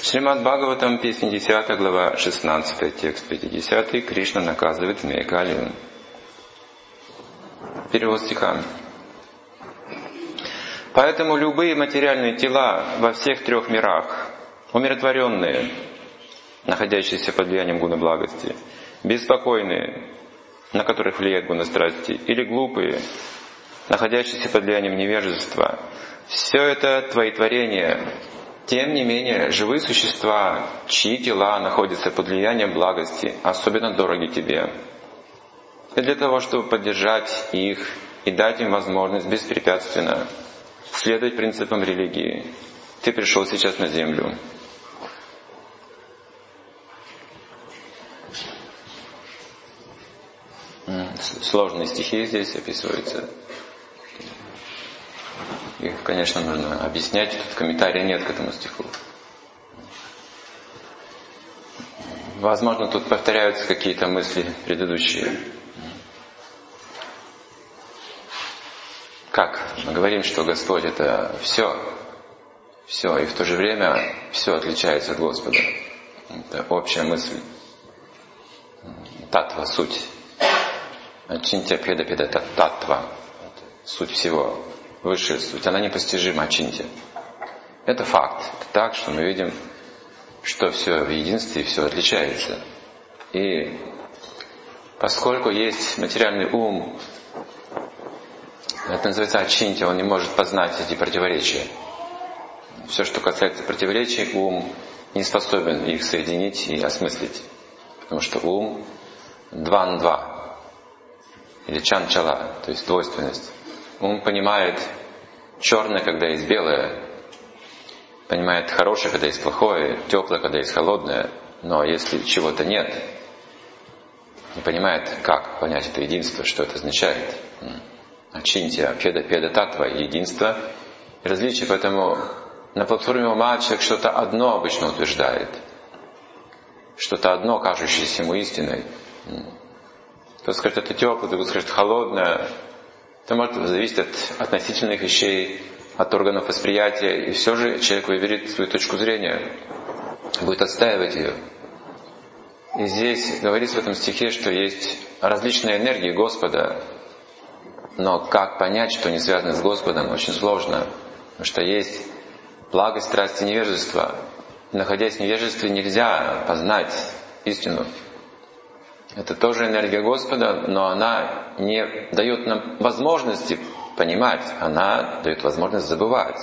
Шримад Бхагаватам, песня 10, глава 16, текст 50, Кришна наказывает змея Калию. Перевод стиха. Поэтому любые материальные тела во всех трех мирах, умиротворенные, находящиеся под влиянием гуна благости, беспокойные, на которых влияет гуна страсти, или глупые, находящиеся под влиянием невежества, все это твои творения. Тем не менее, живые существа, чьи тела находятся под влиянием благости, особенно дороги тебе. И для того, чтобы поддержать их и дать им возможность беспрепятственно следовать принципам религии, ты пришел сейчас на землю. Сложные стихи здесь описываются. Их, конечно, нужно объяснять. Тут комментария нет к этому стиху. Возможно, тут повторяются какие-то мысли предыдущие. Как? Мы говорим, что Господь — это все, и в то же время все отличается от Господа. Это общая мысль. Татва — суть. Ачинтя педа педа татва. Суть всего. Высшая суть, она непостижима, ачинтя. Это факт. Это так, что мы видим, что все в единстве, все отличается. И поскольку есть материальный ум, это называется ачинтя, он не может познать эти противоречия. Все, что касается противоречий, ум не способен их соединить и осмыслить. Потому что ум дван-два, или чанчала, то есть двойственность. Ум понимает черное, когда есть белое, понимает хорошее, когда есть плохое, теплое, когда есть холодное, но если чего-то нет, не понимает, как понять это единство, что это означает. Ачинтия, педа, татва, единство и различие. Поэтому на платформе ума человек что-то одно обычно утверждает, что-то одно, кажущееся ему истиной. Кто скажет, это теплое, другой скажет, холодное. Это может зависеть от относительных вещей, от органов восприятия, и все же человек выберет свою точку зрения, будет отстаивать ее. И здесь говорится в этом стихе, что есть различные энергии Господа, но как понять, что не связано с Господом, очень сложно, потому что есть благость, страсть и невежество. Находясь в невежестве, нельзя познать истину. Это тоже энергия Господа, но она не дает нам возможности понимать, она дает возможность забывать.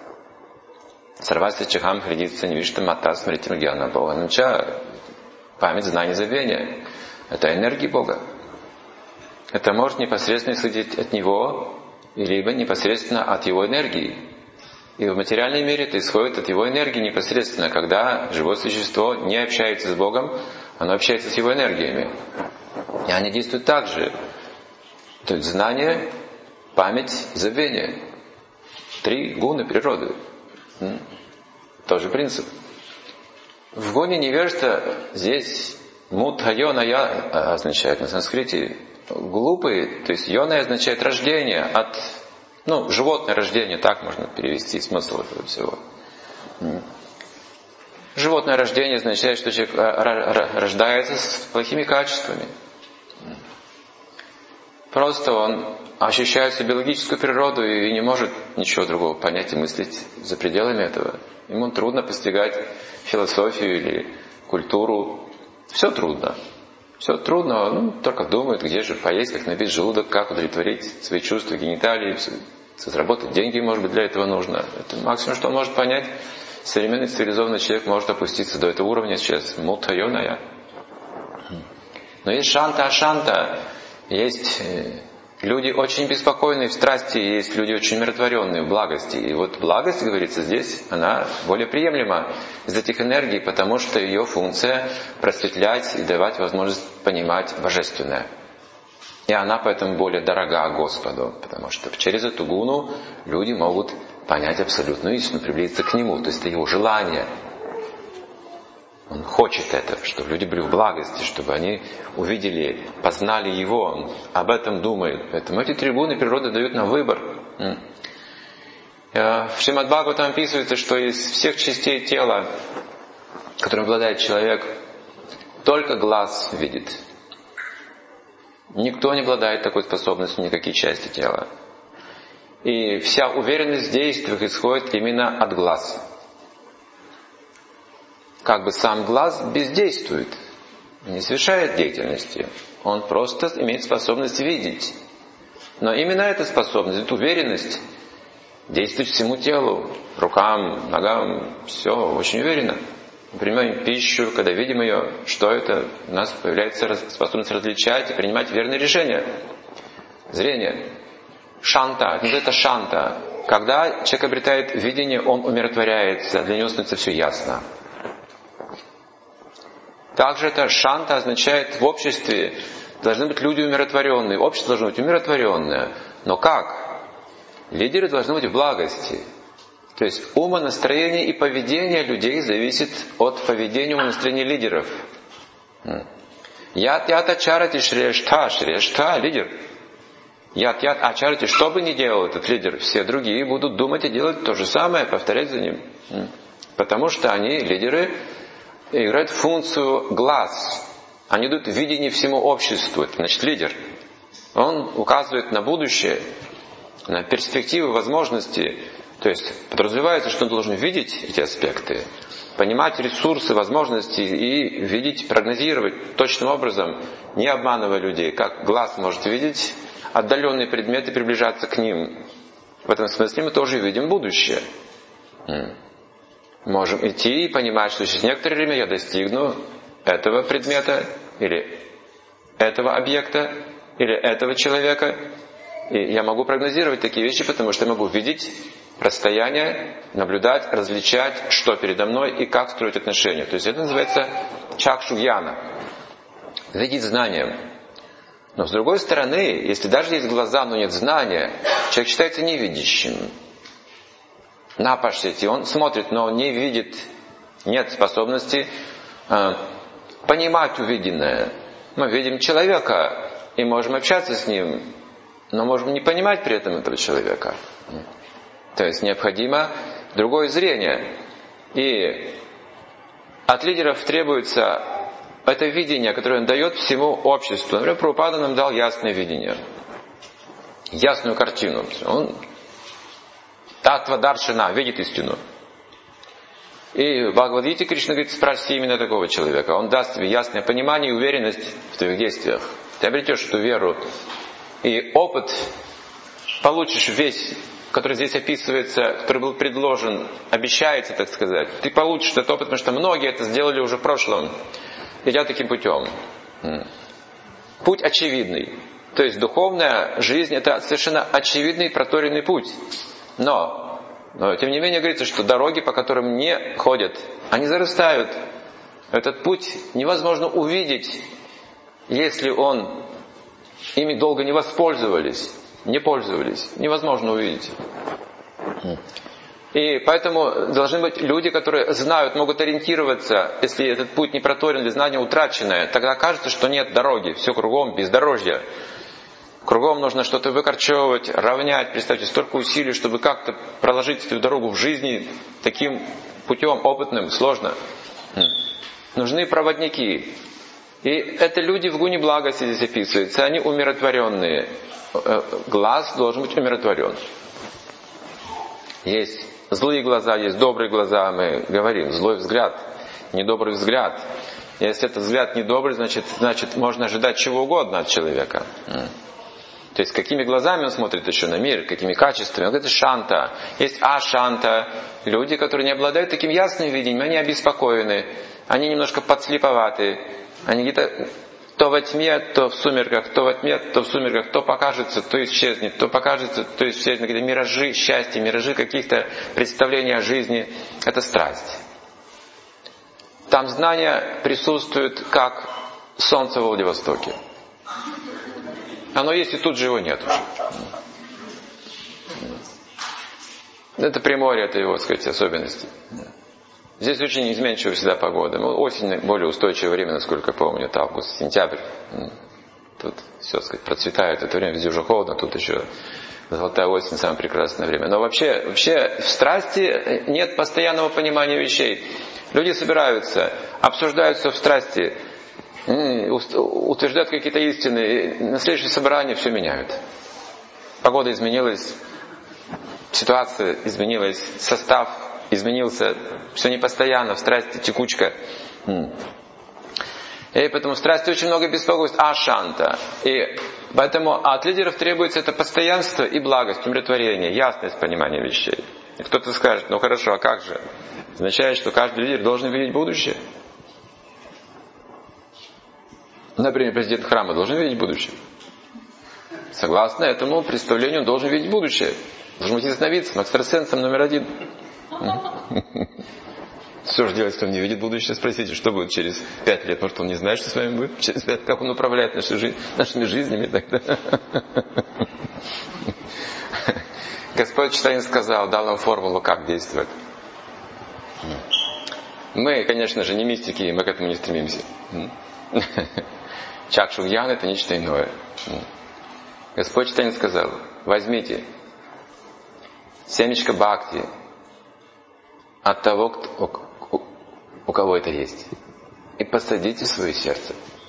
Сарвася чахам хридится невишта мата смритим гьяна бхаванамча. Память, знание, забвение. Это энергия Бога. Это может непосредственно исходить от Него, либо непосредственно от Его энергии. И в материальной мире это исходит от Его энергии непосредственно, когда живое существо не общается с Богом, оно общается с Его энергиями. И они действуют так же. То есть знание, память, забвение. 3 гуны природы. Тоже принцип. В гуне невежества здесь мудха-йоная означает на санскрите глупый, то есть йоная означает рождение от, животное рождение, так можно перевести смысл этого всего. Животное рождение означает, что человек рождается с плохими качествами. Просто он ощущает свою биологическую природу и не может ничего другого понять и мыслить за пределами этого. Ему трудно постигать философию или культуру. Все трудно. Все трудно, он только думает, где же поесть, как набить желудок, как удовлетворить свои чувства, гениталии, заработать деньги, может быть, для этого нужно. Это максимум, что он может понять. Современный цивилизованный человек может опуститься до этого уровня сейчас, мудха-йоная. Но есть шанта-ашанта, есть люди очень беспокойные в страсти, есть люди очень умиротворенные в благости. И вот благость, говорится здесь, она более приемлема из этих энергий, потому что ее функция просветлять и давать возможность понимать божественное. И она поэтому более дорога Господу, потому что через эту гуну люди могут понять абсолютную истину, приблизиться к Нему. То есть это Его желание. Он хочет это, чтобы люди были в благости, чтобы они увидели, познали Его. Он об этом думает. Поэтому эти 3 гуны природы дают нам выбор. В Шримад Бхагаватам описывается, что из всех частей тела которым обладает человек, только глаз видит. Никто не обладает такой способностью, никакие части тела. И вся уверенность в действиях исходит именно от глаз. Как бы сам глаз бездействует, не совершает деятельности. Он просто имеет способность видеть. Но именно эта способность, эта уверенность действует всему телу, рукам, ногам, все очень уверенно. Мы принимаем пищу, когда видим ее, что это? У нас появляется способность различать и принимать верные решения. Зрение. Шанта. Это шанта. Когда человек обретает видение, он умиротворяется, для него становится все ясно. Также это шанта означает в обществе должны быть люди умиротворенные. Общество должно быть умиротворенное. Но как? Лидеры должны быть в благости. То есть умонастроение и поведение людей зависит от поведения и умонастроения лидеров. Ят-ят ачарати шрешта, лидер. Ят-ят ачарати, что бы ни делал этот лидер, все другие будут думать и делать то же самое, повторять за ним. Потому что они, лидеры, играют функцию глаз. Они дают видение всему обществу. Это значит лидер. Он указывает на будущее, на перспективы, возможности. То есть подразумевается, что он должен видеть эти аспекты, понимать ресурсы, возможности и видеть, прогнозировать точным образом, не обманывая людей, как глаз может видеть отдаленные предметы, приближаться к ним. В этом смысле мы тоже видим будущее. Можем идти и понимать, что через некоторое время я достигну этого предмета, или этого объекта, или этого человека. И я могу прогнозировать такие вещи, потому что я могу видеть расстояние, наблюдать, различать, что передо мной и как строить отношения. То есть это называется чакшу-гьяна. Видеть знанием. Но с другой стороны, если даже есть глаза, но нет знания, человек считается невидящим. Напашите, он смотрит, но не видит, нет способности понимать увиденное. Мы видим человека и можем общаться с ним, но можем не понимать при этом этого человека. То есть необходимо другое зрение. И от лидеров требуется это видение, которое он дает всему обществу. Например, Прабхупада нам дал ясное видение, ясную картину. Он Татва Даршана, видит истину. И в Бхагавад-гите Кришна говорит, спроси именно такого человека. Он даст тебе ясное понимание и уверенность в твоих действиях. Ты обретешь эту веру. И опыт получишь весь, который здесь описывается, который был предложен, обещается, так сказать. Ты получишь этот опыт, потому что многие это сделали уже в прошлом, идя таким путем. Путь очевидный. То есть духовная жизнь — это совершенно очевидный проторенный путь. Но, тем не менее, говорится, что дороги, по которым не ходят, они зарастают. Этот путь невозможно увидеть, если ими долго не воспользовались, не пользовались. Невозможно увидеть. И поэтому должны быть люди, которые знают, могут ориентироваться, если этот путь не проторен или знание утраченное, тогда кажется, что нет дороги, все кругом бездорожье. Кругом нужно что-то выкорчевывать, равнять. Представьте, столько усилий, чтобы как-то проложить эту дорогу в жизни таким путем опытным, сложно. Нужны проводники. И это люди в гуне благости здесь описываются. Они умиротворенные. Глаз должен быть умиротворен. Есть злые глаза, есть добрые глаза. Мы говорим, злой взгляд, недобрый взгляд. Если этот взгляд недобрый, значит можно ожидать чего угодно от человека. То есть, какими глазами он смотрит еще на мир, какими качествами. Вот это шанта. Есть ашанта. Люди, которые не обладают таким ясным видением, они обеспокоены, они немножко подслеповаты. Они где-то то во тьме, то в сумерках, то во тьме, то в сумерках, то покажется, то исчезнет, то покажется, то исчезнет. Какие-то миражи счастья, миражи каких-то представлений о жизни. Это страсть. Там знание присутствует, как солнце во Владивостоке. Оно есть, и тут же его нет уже. Это Приморье, это его, так сказать, особенности. Здесь очень изменчивая всегда погода. Осень более устойчивое время, насколько я помню, это август, сентябрь. Тут все, сказать, процветает. Это время везде уже холодно, тут еще золотая осень, самое прекрасное время. Но вообще в страсти нет постоянного понимания вещей. Люди собираются, обсуждаются в страсти, утверждают какие-то истины, и на следующее собрание все меняют. Погода изменилась, ситуация изменилась, состав изменился, все непостоянно, в страсти текучка. И поэтому в страсти очень много беспокойства, ашанта. И поэтому от лидеров требуется это постоянство и благость, умиротворение, ясность понимания вещей. И кто-то скажет, ну хорошо, а как же? Означает, что каждый лидер должен видеть будущее. Например, президент храма должен видеть будущее. Согласно этому представлению, он должен видеть будущее. Должен быть ясновидцем, экстрасенсом номер 1. Что же делать, если он не видит будущее? Спросите, что будет через 5 лет? Может, он не знает, что с вами будет через 5? Как он управляет нашими жизнями тогда? Господь Читанин сказал, дал нам формулу, как действовать. Мы, конечно же, не мистики, мы к этому не стремимся. Чакшугьян — это нечто иное. Господь Читанин сказал, возьмите семечко бхакти от того, у кого это есть, и посадите в свое сердце.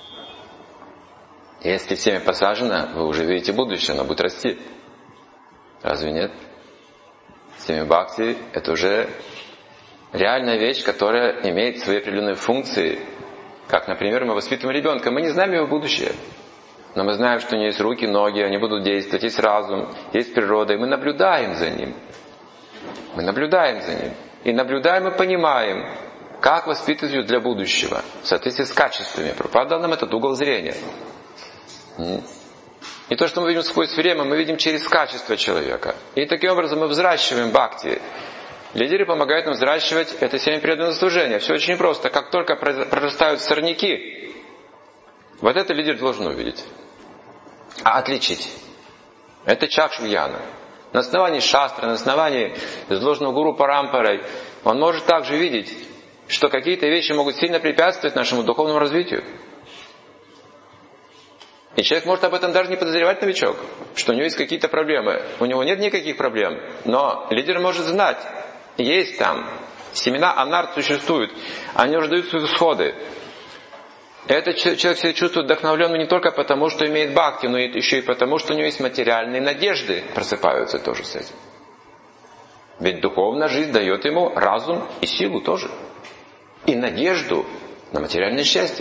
Если семя посажено, вы уже видите будущее, оно будет расти. Разве нет? Семя бхакти — это уже реальная вещь, которая имеет свои определенные функции. Как, например, мы воспитываем ребенка, мы не знаем его будущее. Но мы знаем, что у него есть руки, ноги, они будут действовать, есть разум, есть природа, и мы наблюдаем за ним. Мы наблюдаем за ним. И наблюдаем и понимаем, как воспитывать ее для будущего, в соответствии с качествами. Прабхупада дал нам этот угол зрения. И то, что мы видим сквозь время, мы видим через качество человека. И таким образом мы взращиваем бхакти. Лидеры помогают нам взращивать это семя преданного служения. Все очень просто. Как только прорастают сорняки, вот это лидер должен увидеть. А отличить. Это чакшугьяна. На основании шастры, на основании изложенного гуру парампарой, он может также видеть, что какие-то вещи могут сильно препятствовать нашему духовному развитию. И человек может об этом даже не подозревать, новичок, что у него есть какие-то проблемы. У него нет никаких проблем, но лидер может знать, есть там, семена анарт существуют, они уже дают свои всходы. Этот человек себя чувствует вдохновленным не только потому, что имеет бхакти, но еще и потому, что у него есть материальные надежды, просыпаются тоже с этим. Ведь духовная жизнь дает ему разум и силу тоже. И надежду на материальное счастье.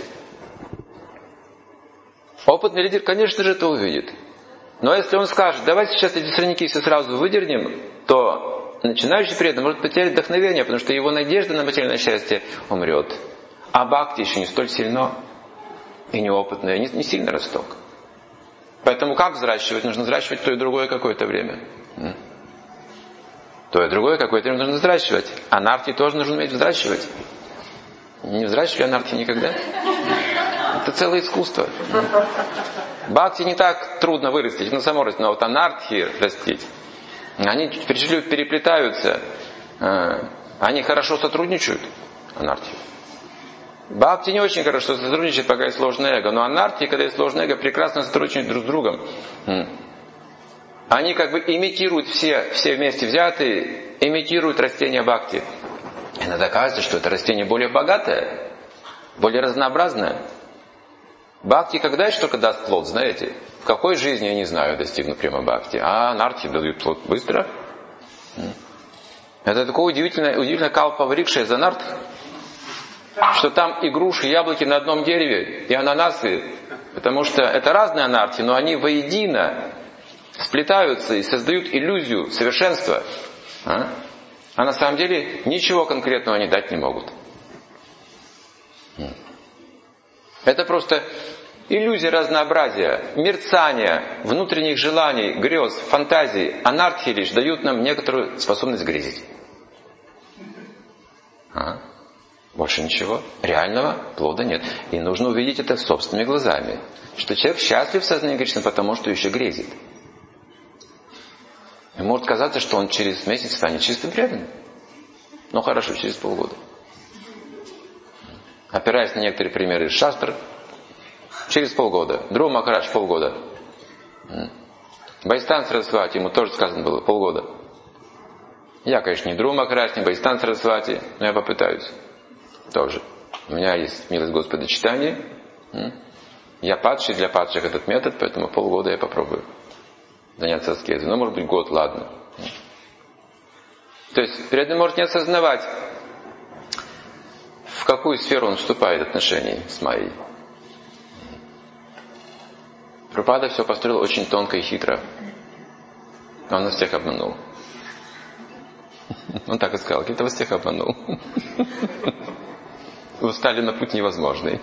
Опытный лидер, конечно же, это увидит. Но если он скажет, давайте сейчас эти сорняки все сразу выдернем, то начинающий преданный может потерять вдохновение, потому что его надежда на материальное счастье умрет. А бхакти еще не столь сильно и неопытное, не сильно расток. Поэтому как взращивать? Нужно взращивать то и другое какое-то время. То и другое какое-то время нужно взращивать. Анархи тоже нужно уметь взращивать. Не взращивали анархи никогда? Это целое искусство. Бхакти не так трудно вырастить, но само растет. Но вот анархи растить, они переплетаются. Они хорошо сотрудничают, анархи. Бхакти не очень хорошо сотрудничает, пока есть сложное эго. Но анархи, когда есть сложное эго, прекрасно сотрудничают друг с другом. Они как бы имитируют все вместе взятые, имитируют растения бхакти. Иногда кажется, что это растение более богатое, более разнообразное. Бхакти когда еще только даст плод, знаете? В какой жизни, я не знаю, достигну прямо бхакти. А анархи дают плод быстро. Это такое удивительное калпа врикша из анарх, что там и груши, и яблоки на одном дереве, и ананасы. Потому что это разные анархи, но они воедино сплетаются и создают иллюзию совершенства. А на самом деле ничего конкретного они дать не могут. Это просто иллюзия разнообразия, мерцания, внутренних желаний, грез, фантазий. Анархи лишь дают нам некоторую способность грезить. Больше ничего. Реального плода нет. И нужно увидеть это собственными глазами. Что человек счастлив в сознании Кришны, потому что еще грезит. И может казаться, что он через месяц станет чистым преданным. Ну хорошо, через полгода. Опираясь на некоторые примеры из шастр, через полгода. Друва Махарадж полгода. Байстан Сарасвати, ему тоже сказано было полгода. Я, конечно, не Друва Махарадж, не Байстан Сарасвати, но я попытаюсь. Тоже. У меня есть милость Господа читания. Я падший, для падших этот метод, поэтому полгода я попробую заняться аскезой. Ну, может быть, год, ладно. То есть преданный может не осознавать, в какую сферу он вступает в отношении с Майей. Прабхупада все построил очень тонко и хитро. Он нас всех обманул. Он так и сказал, я вас всех обманул. Вы встали на путь невозможный.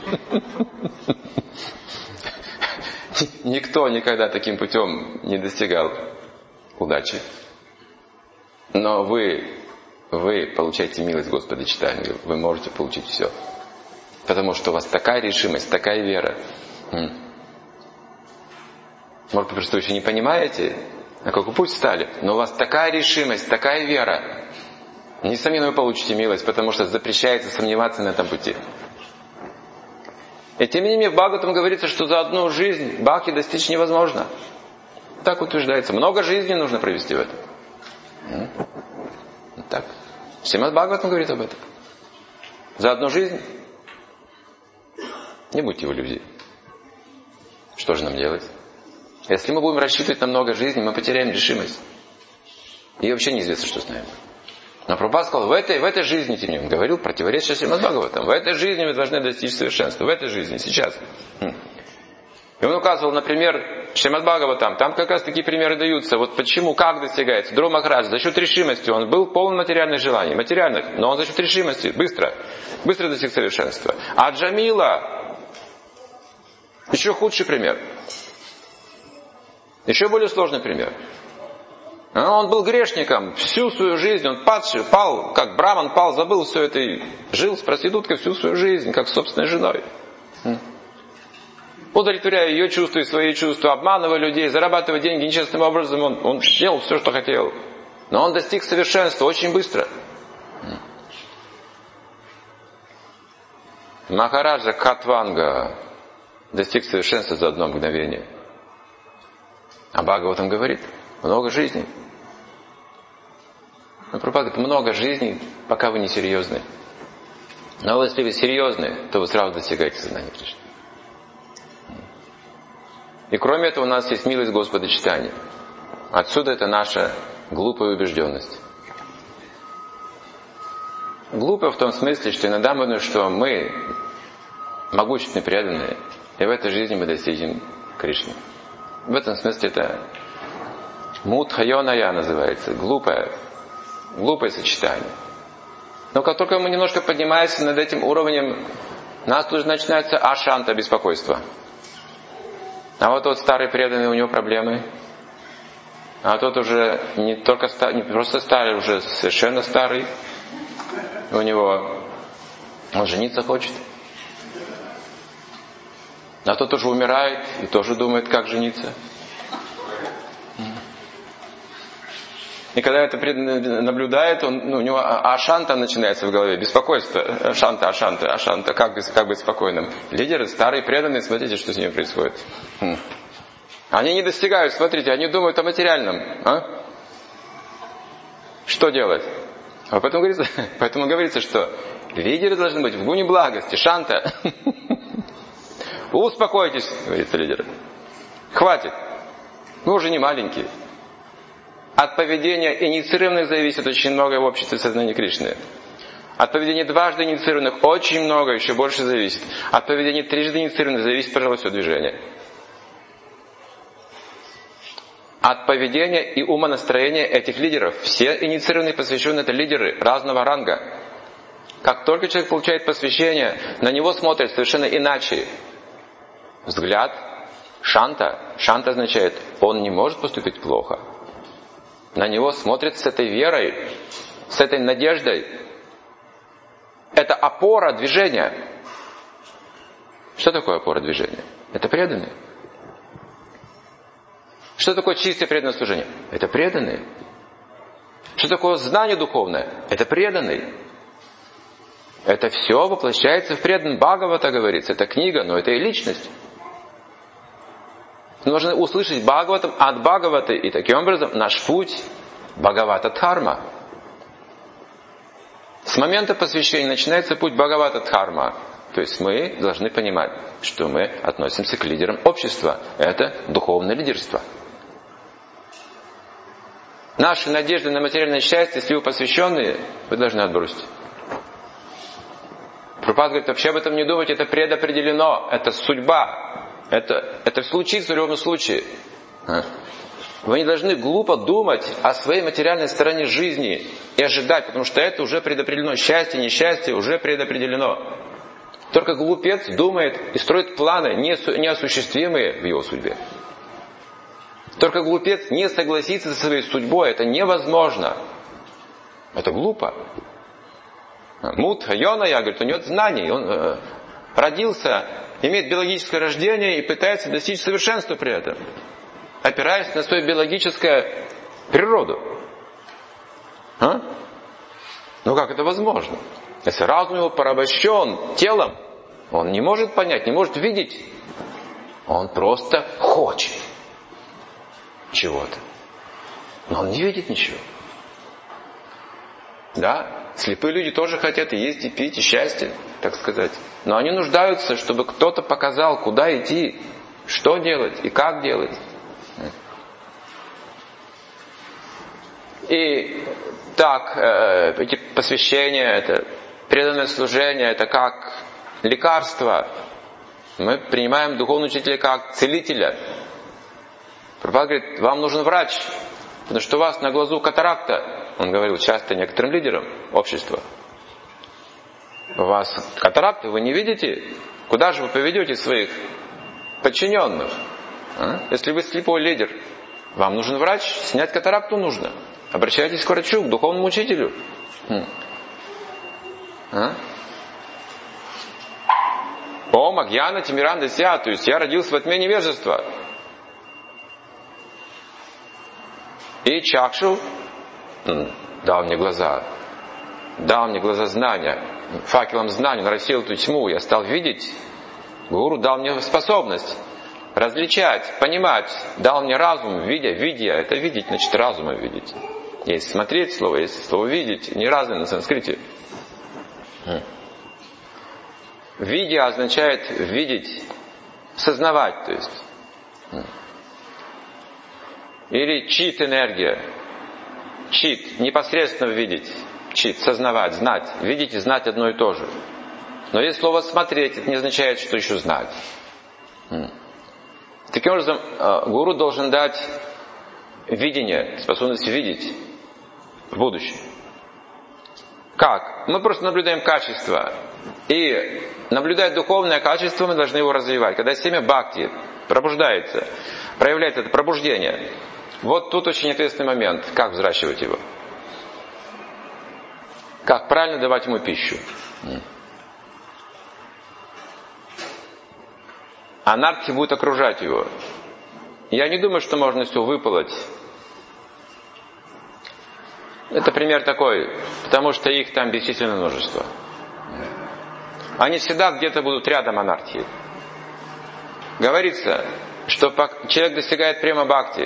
Никто никогда таким путем не достигал удачи. Но вы получаете милость Господа читания. Вы можете получить все. Потому что у вас такая решимость, такая вера. Может быть, что вы еще не понимаете, на какой путь встали, но у вас такая решимость, такая вера. Несомненно, вы получите милость, потому что запрещается сомневаться на этом пути. И тем не менее в Бхагаватам говорится, что за одну жизнь бхакти достичь невозможно. Так утверждается. Много жизней нужно провести в этом. Так. Шримад Бхагаватам говорит об этом. За одну жизнь не будьте в иллюзии. Что же нам делать? Если мы будем рассчитывать на много жизней, мы потеряем решимость. И вообще неизвестно, что с нами. Но Прабхупада сказал, в этой жизни, тем не менее, он говорил противоречие Шримад Бхагаватам. В этой жизни мы должны достичь совершенства. В этой жизни, сейчас. И он указывал, например, Шримад Бхагаватам. Там как раз такие примеры даются. Вот почему, как достигается. Друва Махарадж за счет решимости. Он был полон материальных желаний. Материальных. Но он за счет решимости. Быстро достиг совершенства. А Джамила еще худший пример. Еще более сложный пример. Он был грешником всю свою жизнь, он падший, пал, как браман пал, забыл все это и жил с проституткой всю свою жизнь, как с собственной женой. Удовлетворяя ее чувства и свои чувства, обманывая людей, зарабатывая деньги нечестным образом, он делал все, что хотел. Но он достиг совершенства очень быстро. Махараджа Кхатванга достиг совершенства за одно мгновение. А Бхагаватам говорит, много жизней. Но Прабхупада говорит, много жизней, пока вы не серьезны. Но если вы серьезны, то вы сразу достигаете сознания Кришны. И кроме этого у нас есть милость Господа читания. Отсюда это наша глупая убежденность. Глупо в том смысле, что иногда мы думаем, что мы могущественные, преданные, и в этой жизни мы достигнем Кришны. В этом смысле это мудхайоная называется, глупое сочетание. Но как только мы немножко поднимаемся над этим уровнем, у нас тут начинается ашанта, беспокойство. А вот тот старый преданный, у него проблемы. А тот уже не просто старый, уже совершенно старый. У него он жениться хочет. А тот уже умирает и тоже думает, как жениться. И когда это преданный наблюдает, у него ашанта начинается в голове, беспокойство. Ашанта, как быть спокойным? Лидеры, старые преданные, смотрите, что с ними происходит. Они не достигают, смотрите, они думают о материальном. Что делать? А поэтому говорится, что лидеры должны быть в гуне благости, шанта. Успокойтесь, говорится лидеры. Хватит. Мы уже не маленькие. От поведения инициированных зависит очень многое в обществе сознания Кришны. От поведения дважды инициированных очень много, еще больше зависит. От поведения трижды инициированных зависит, пожалуй, все движение. От поведения и умонастроения этих лидеров. Все инициированные посвященные — это лидеры разного ранга. Как только человек получает посвящение, на него смотрят совершенно иначе. Взгляд шанта. Шанта означает, он не может поступить плохо. На него смотрят с этой верой, с этой надеждой. Это опора движения. Что такое опора движения? Это преданные. Что такое чистое преданное служение? Это преданные. Что такое знание духовное? Это преданные. Это все воплощается в преданном. Бхагавата говорится. Это книга, но это и личность. Мы должны услышать Бхагаватам от Бхагаваты, и таким образом наш путь Бхагавата-дхарма. С момента посвящения начинается путь Бхагавата-дхарма. То есть мы должны понимать, что мы относимся к лидерам общества. Это духовное лидерство. Наши надежды на материальное счастье, если вы посвященные, вы должны отбросить. Прабхупада говорит, вообще об этом не думать, это предопределено, это судьба. Это случится в любом случае. Вы не должны глупо думать о своей материальной стороне жизни и ожидать, потому что это уже предопределено. Счастье, несчастье уже предопределено. Только глупец думает и строит планы, неосуществимые в его судьбе. Только глупец не согласится со своей судьбой. Это невозможно. Это глупо. Мудха, Йоная, говорит, у него нет знаний. Он родился, имеет биологическое рождение и пытается достичь совершенства при этом, опираясь на свою биологическую природу. Ну как это возможно? Если разум его порабощен телом, он не может понять, не может видеть. Он просто хочет чего-то. Но он не видит ничего. Да, слепые люди тоже хотят и есть, и пить, и счастье, так сказать. Но они нуждаются, чтобы кто-то показал, куда идти, что делать и как делать. И так, эти посвящения, это преданное служение, это как лекарство. Мы принимаем духовного учителя как целителя. Прабхупада говорит, вам нужен врач, потому что у вас на глазу катаракта. Он говорил часто некоторым лидерам общества. У вас катаракта, вы не видите? Куда же вы поведете своих подчиненных? Если вы слепой лидер, вам нужен врач, снять катаракту нужно. Обращайтесь к врачу, к духовному учителю. О, Магьяна Тимиранда Ся, то есть я родился во тьме невежества. И Чакшу дал мне глаза знания, факелом знания, он рассеял эту тьму, я стал видеть. Гуру дал мне способность различать, понимать, дал мне разум, видя, это видеть, значит разумом видеть. Есть смотреть слово, есть слово видеть, не разное на санскрите. Видя означает видеть, сознавать, то есть. Или чит энергия. Чит, непосредственно видеть. Чит, сознавать, знать. Видеть и знать одно и то же. Но есть слово смотреть, это не означает, что еще знать. Таким образом, гуру должен дать видение, способность видеть в будущем. Как? Мы просто наблюдаем качество. И наблюдая духовное качество, мы должны его развивать. Когда семя бхакти пробуждается, проявляет это пробуждение, вот тут очень ответственный момент. Как взращивать его? Как правильно давать ему пищу? Анархи будет окружать его. Я не думаю, что можно все выпалоть. Это пример такой, потому что их там бесчисленное множество. Они всегда где-то будут рядом анархии. Говорится, что человек достигает према бхакти.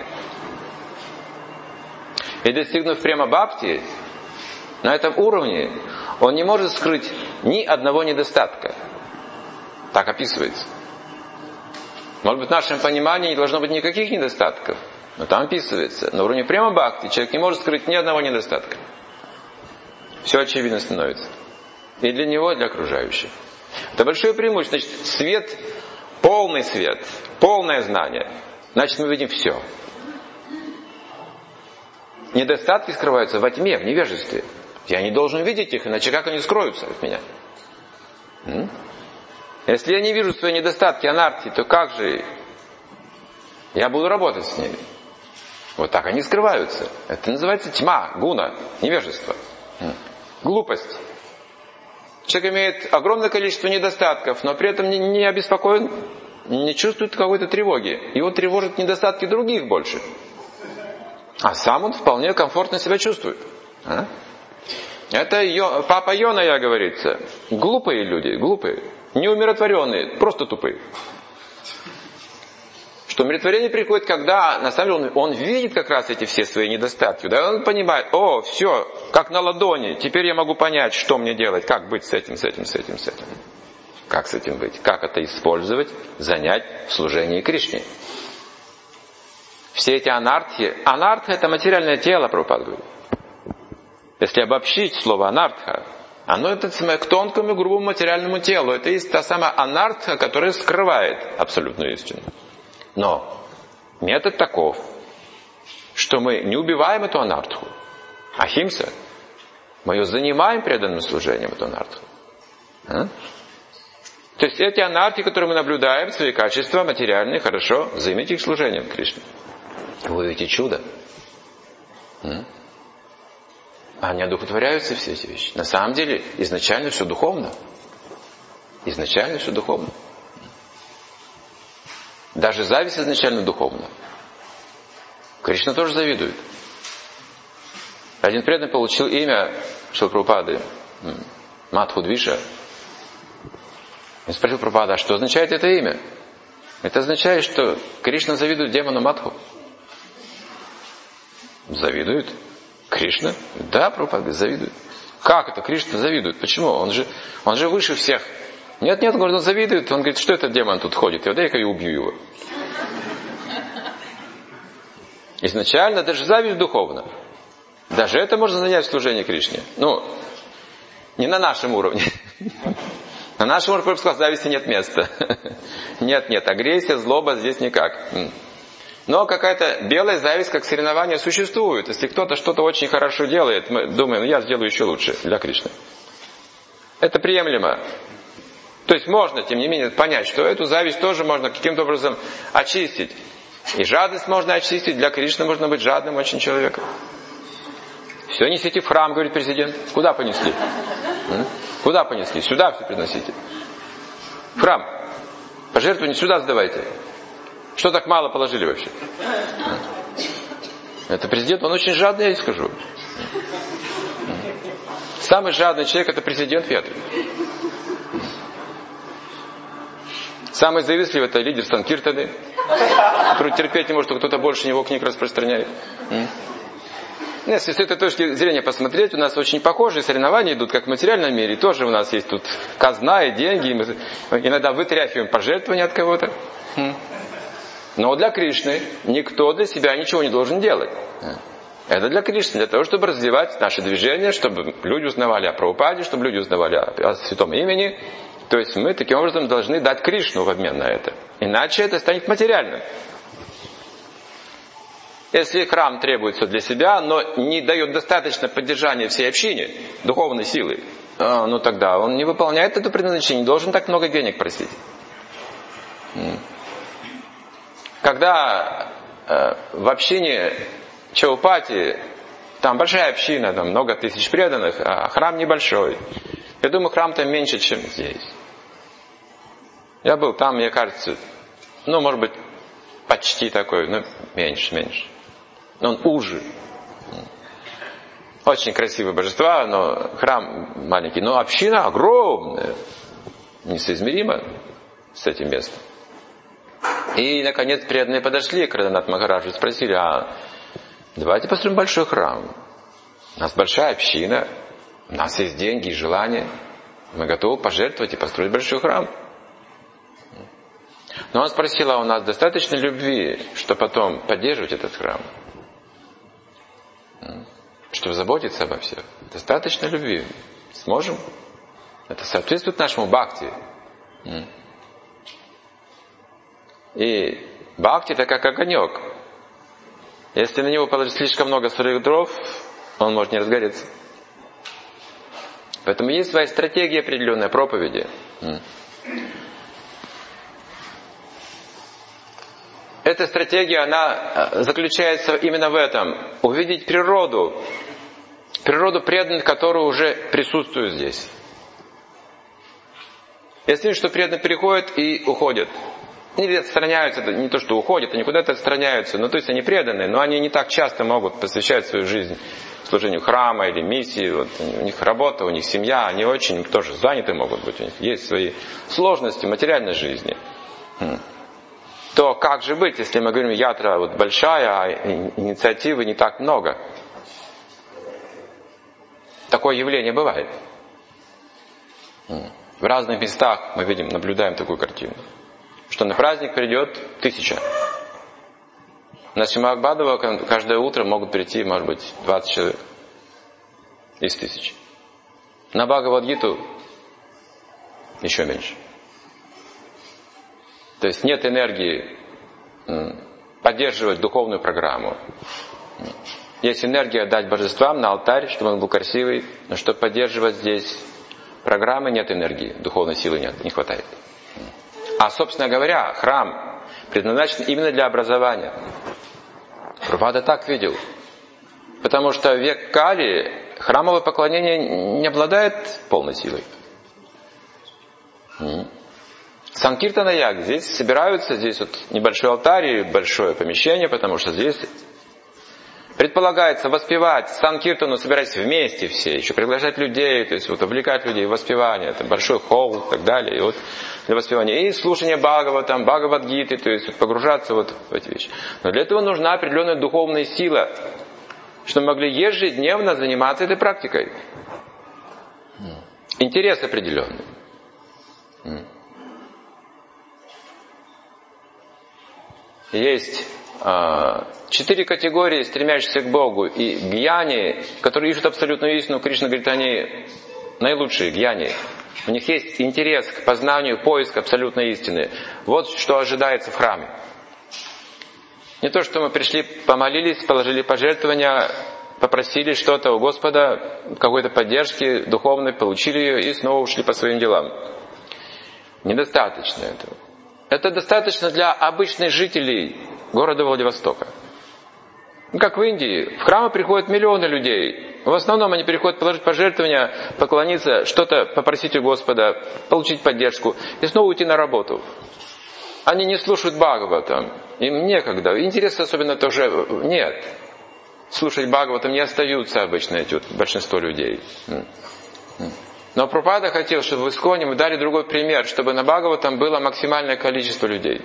И достигнув према бхакти, на этом уровне он не может скрыть ни одного недостатка. Так описывается. Может быть, в нашем понимании не должно быть никаких недостатков. Но там описывается. На уровне према бхакти человек не может скрыть ни одного недостатка. Все очевидно становится. И для него, и для окружающих. Это большое преимущество. Значит, свет, полное знание. Значит, мы видим все. Недостатки скрываются во тьме, в невежестве. Я не должен видеть их, иначе как они скроются от меня? Если я не вижу свои недостатки, анархии, то как же я буду работать с ними? Вот так они скрываются. Это называется тьма, гуна, невежество. Глупость. Человек имеет огромное количество недостатков, но при этом не обеспокоен, не чувствует какой-то тревоги. Его тревожат недостатки других больше. А сам он вполне комфортно себя чувствует. Это папа Йоная говорится. Глупые люди, глупые. Неумиротворенные, просто тупые. Что умиротворение приходит, когда на самом деле он видит как раз эти все свои недостатки. Да? Он понимает, все, как на ладони, теперь я могу понять, что мне делать, как быть с этим. Как с этим быть, как это использовать, занять в служении Кришне. Все эти анартхи, анартха это материальное тело, Прабхупада говорит. Если обобщить слово анартха, оно это к тонкому и грубому материальному телу. Это есть та самая анартха, которая скрывает абсолютную истину. Но метод таков, что мы не убиваем эту анартху. Ахимса. Мы ее занимаем преданным служением, эту анартху. То есть эти анартхи, которые мы наблюдаем, свои качества материальные, хорошо, займите их служением Кришне. Вы увидите чудо. Они одухотворяются, все эти вещи. На самом деле, изначально все духовно. Изначально все духовно. Даже зависть изначально духовна. Кришна тоже завидует. Один преданный получил имя Шрила Прабхупады, Мадхудвиша. Он спросил Прабхупада, а что означает это имя? Это означает, что Кришна завидует демону Мадху. Завидует? Кришна? Да, Прабхупада завидует. Как это Кришна завидует? Почему? Он же выше всех. Нет, он завидует. Он говорит, что этот демон тут ходит? Дай-ка я убью его. Изначально даже зависть духовна. Даже это можно занять в служении Кришне. Не на нашем уровне. На нашем уровне, просто сказал, зависти нет места. Нет, агрессия, злоба здесь никак. Но какая-то белая зависть, как соревнование, существует. Если кто-то что-то очень хорошо делает, мы думаем, я сделаю еще лучше для Кришны. Это приемлемо. То есть можно, тем не менее, понять, что эту зависть тоже можно каким-то образом очистить. И жадность можно очистить. Для Кришны можно быть жадным очень человеком. Все несите в храм, говорит президент. Куда понесли? Куда понесли? Сюда все приносите. В храм. Пожертвования сюда сдавайте. Что так мало положили вообще? Это президент, он очень жадный, я скажу. Самый жадный человек это президент Ветры. Самый завистливый это лидер Санкиртаны, который терпеть не может, что кто-то больше него книг распространяет. Если с этой точки зрения посмотреть, у нас очень похожие соревнования идут, как в материальном мире. Тоже у нас есть тут казна и деньги. Мы иногда вытряхиваем пожертвования от кого-то. Но для Кришны никто для себя ничего не должен делать. Это для Кришны, для того, чтобы развивать наше движение, чтобы люди узнавали о Прабхупаде, чтобы люди узнавали о святом имени. То есть мы таким образом должны дать Кришну в обмен на это. Иначе это станет материальным. Если храм требуется для себя, но не дает достаточно поддержания всей общине, духовной силы, тогда он не выполняет это предназначение, не должен так много денег просить. Когда в общине Чаупати, там большая община, там много тысяч преданных, а храм небольшой. Я думаю, храм там меньше, чем здесь. Я был там, мне кажется, может быть, почти такой, но меньше. Но он уже. Очень красивые божества, но храм маленький. Но община огромная, несоизмеримо с этим местом. И, наконец, преданные подошли к Раданат Махараджу и спросили, давайте построим большой храм. У нас большая община, у нас есть деньги и желания. Мы готовы пожертвовать и построить большой храм. Но он спросил, у нас достаточно любви, чтобы потом поддерживать этот храм? Чтобы заботиться обо всех. Достаточно любви. Сможем? Это соответствует нашему бхакти. И бхакти это как огонек. Если на него положить слишком много сырых дров, он может не разгореться. Поэтому есть своя стратегия определенной проповеди. Эта стратегия, она заключается именно в этом. Увидеть природу преданных, которые уже присутствуют здесь. Если что преданные приходят и уходят. Или отстраняются, не то что уходят, они куда-то отстраняются. То есть они преданные, но они не так часто могут посвящать свою жизнь служению храма или миссии. У них работа, у них семья, они очень тоже заняты могут быть. У них есть свои сложности материальной жизни. то как же быть, если мы говорим, ятра вот большая, а инициативы не так много? Такое явление бывает. В разных местах мы видим, наблюдаем такую картину. Что на праздник придет 1000. На Шримад Бхагаватам каждое утро могут прийти, может быть, 20 человек из 1000. На Бхагавад-гиту еще меньше. То есть нет энергии поддерживать духовную программу. Есть энергия дать божествам на алтарь, чтобы он был красивый, но чтобы поддерживать здесь программы, нет энергии, духовной силы нет, не хватает. А, собственно говоря, храм предназначен именно для образования. Прабхупада так видел. Потому что в век Кали храмовое поклонение не обладает полной силой. Санкиртана яг. Здесь собираются, здесь вот небольшой алтарь и большое помещение, потому что здесь предполагается воспевать Санкиртану, собираясь вместе все, еще приглашать людей, то есть вот увлекать людей в воспевание, это большой холл и так далее, и вот для воспевания. И слушание Бхагаватам, Бхагавад-гиты, то есть вот погружаться вот в эти вещи. Но для этого нужна определенная духовная сила, чтобы могли ежедневно заниматься этой практикой. Интерес определенный. Есть 4 категории, стремящихся к Богу, и гьяни, которые ищут абсолютную истину. Кришна говорит, они наилучшие гьяни. У них есть интерес к познанию, поиск абсолютной истины. Вот что ожидается в храме. Не то, что мы пришли, помолились, положили пожертвования, попросили что-то у Господа, какой-то поддержки духовной, получили ее и снова ушли по своим делам. Недостаточно этого. Это достаточно для обычных жителей города Владивостока. Как в Индии. В храмы приходят миллионы людей. В основном они приходят положить пожертвования, поклониться, что-то попросить у Господа, получить поддержку и снова уйти на работу. Они не слушают Бхагаватам. Им некогда. Интереса особенно тоже нет. Слушать Бхагаватам не остаются обычно эти вот большинство людей. Но Прабхупада хотел, чтобы в Исконе мы дали другой пример, чтобы на Бхагаватам было максимальное количество людей.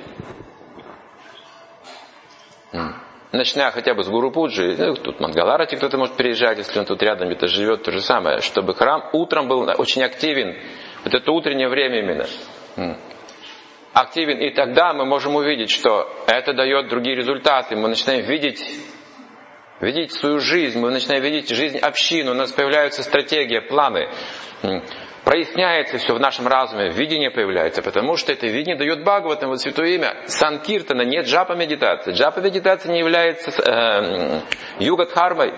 Начиная хотя бы с Гуру Пуджи, тут Мангаларати кто-то может переезжать, если он тут рядом где-то живет, то же самое, чтобы храм утром был очень активен, вот это утреннее время именно. Активен, и тогда мы можем увидеть, что это дает другие результаты, мы начинаем видеть свою жизнь, мы начинаем видеть жизнь общины, у нас появляются стратегии, планы, проясняется все в нашем разуме, видение появляется, потому что это видение дает Бхагаватам, вот святое имя, Санкиртана, нет джапа медитации. Джапа медитации не является юга-дхармой.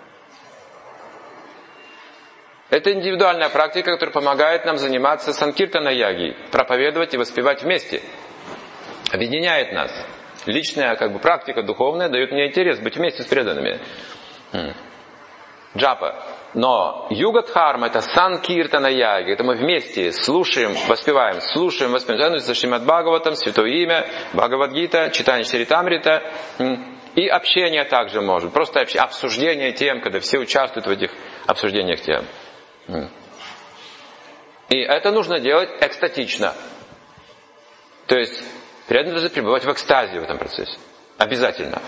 Это индивидуальная практика, которая помогает нам заниматься санкиртана-ягой, проповедовать и воспевать вместе, объединяет нас. Личная практика духовная дает мне интерес быть вместе с преданными. Джапа. Но юга-дхарма это санкиртана-яги. Это мы вместе слушаем, воспеваем. За Шримад Бхагаватам, Святое Имя, Бхагавад-гита, читание Чаритамрита. И общение также может. Просто обсуждение тем, когда все участвуют в этих обсуждениях тем. И это нужно делать экстатично. То есть преданные должны пребывать в экстазе в этом процессе. Обязательно.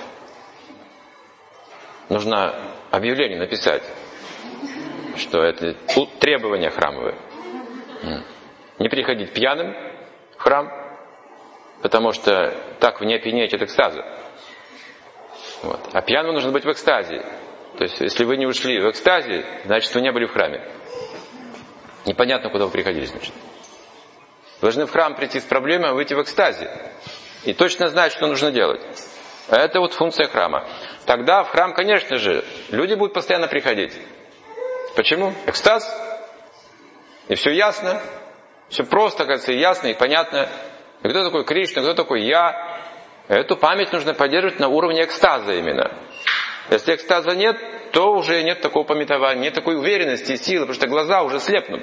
Нужно объявление написать, что это требования храмовые. Не приходить пьяным в храм, потому что так вы не опьянеете от экстаза. Вот. А пьяным нужно быть в экстазе. То есть, если вы не ушли в экстазе, значит, вы не были в храме. Непонятно, куда вы приходили, значит. Вы должны в храм прийти с проблемой, а выйти в экстазе. И точно знать, что нужно делать. Это вот функция храма. Тогда в храм, конечно же, люди будут постоянно приходить. Почему? Экстаз. И все ясно. Все просто, кажется, ясно и понятно. И кто такой Кришна, кто такой я. Эту память нужно поддерживать на уровне экстаза именно. Если экстаза нет, то уже нет такого памятования, нет такой уверенности и силы, потому что глаза уже слепнут.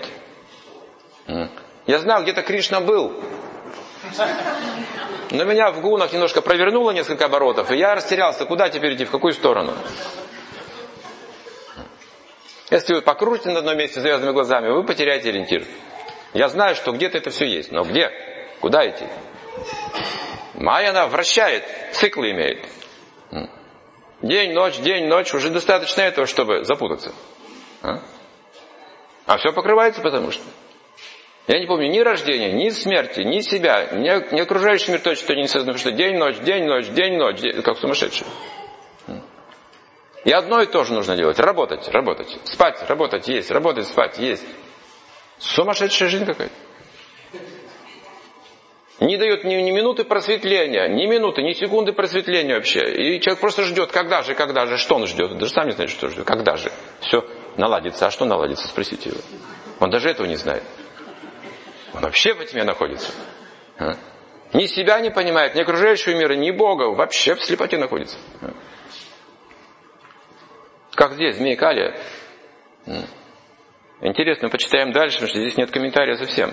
Я знал, где-то Кришна был. Но меня в гунах немножко провернуло несколько оборотов, и я растерялся, куда теперь идти, в какую сторону. Если вы покрутите на одном месте завязанными глазами, вы потеряете ориентир. Я знаю, что где-то это все есть, но где? Куда идти? Майя, она вращает, циклы имеет. День, ночь, уже достаточно этого, чтобы запутаться. А все покрывается, потому что. Я не помню ни рождения, ни смерти, ни себя, ни окружающий мир точно не создано, потому что день, ночь, как сумасшедший. И одно и то же нужно делать. Работать. Спать, работать, есть. Работать, спать, есть. Сумасшедшая жизнь какая-то. Не дает ни минуты просветления, ни секунды просветления вообще. И человек просто ждет, когда же, что он ждет. Даже сам не знает, что ждет. Когда же. Все наладится. А что наладится? Спросите его. Он даже этого не знает. Он вообще во тьме находится. Ни себя не понимает, ни окружающего мира, ни Бога. Вообще в слепоте находится. Как здесь, змей Калия. Интересно, почитаем дальше, потому что здесь нет комментария совсем.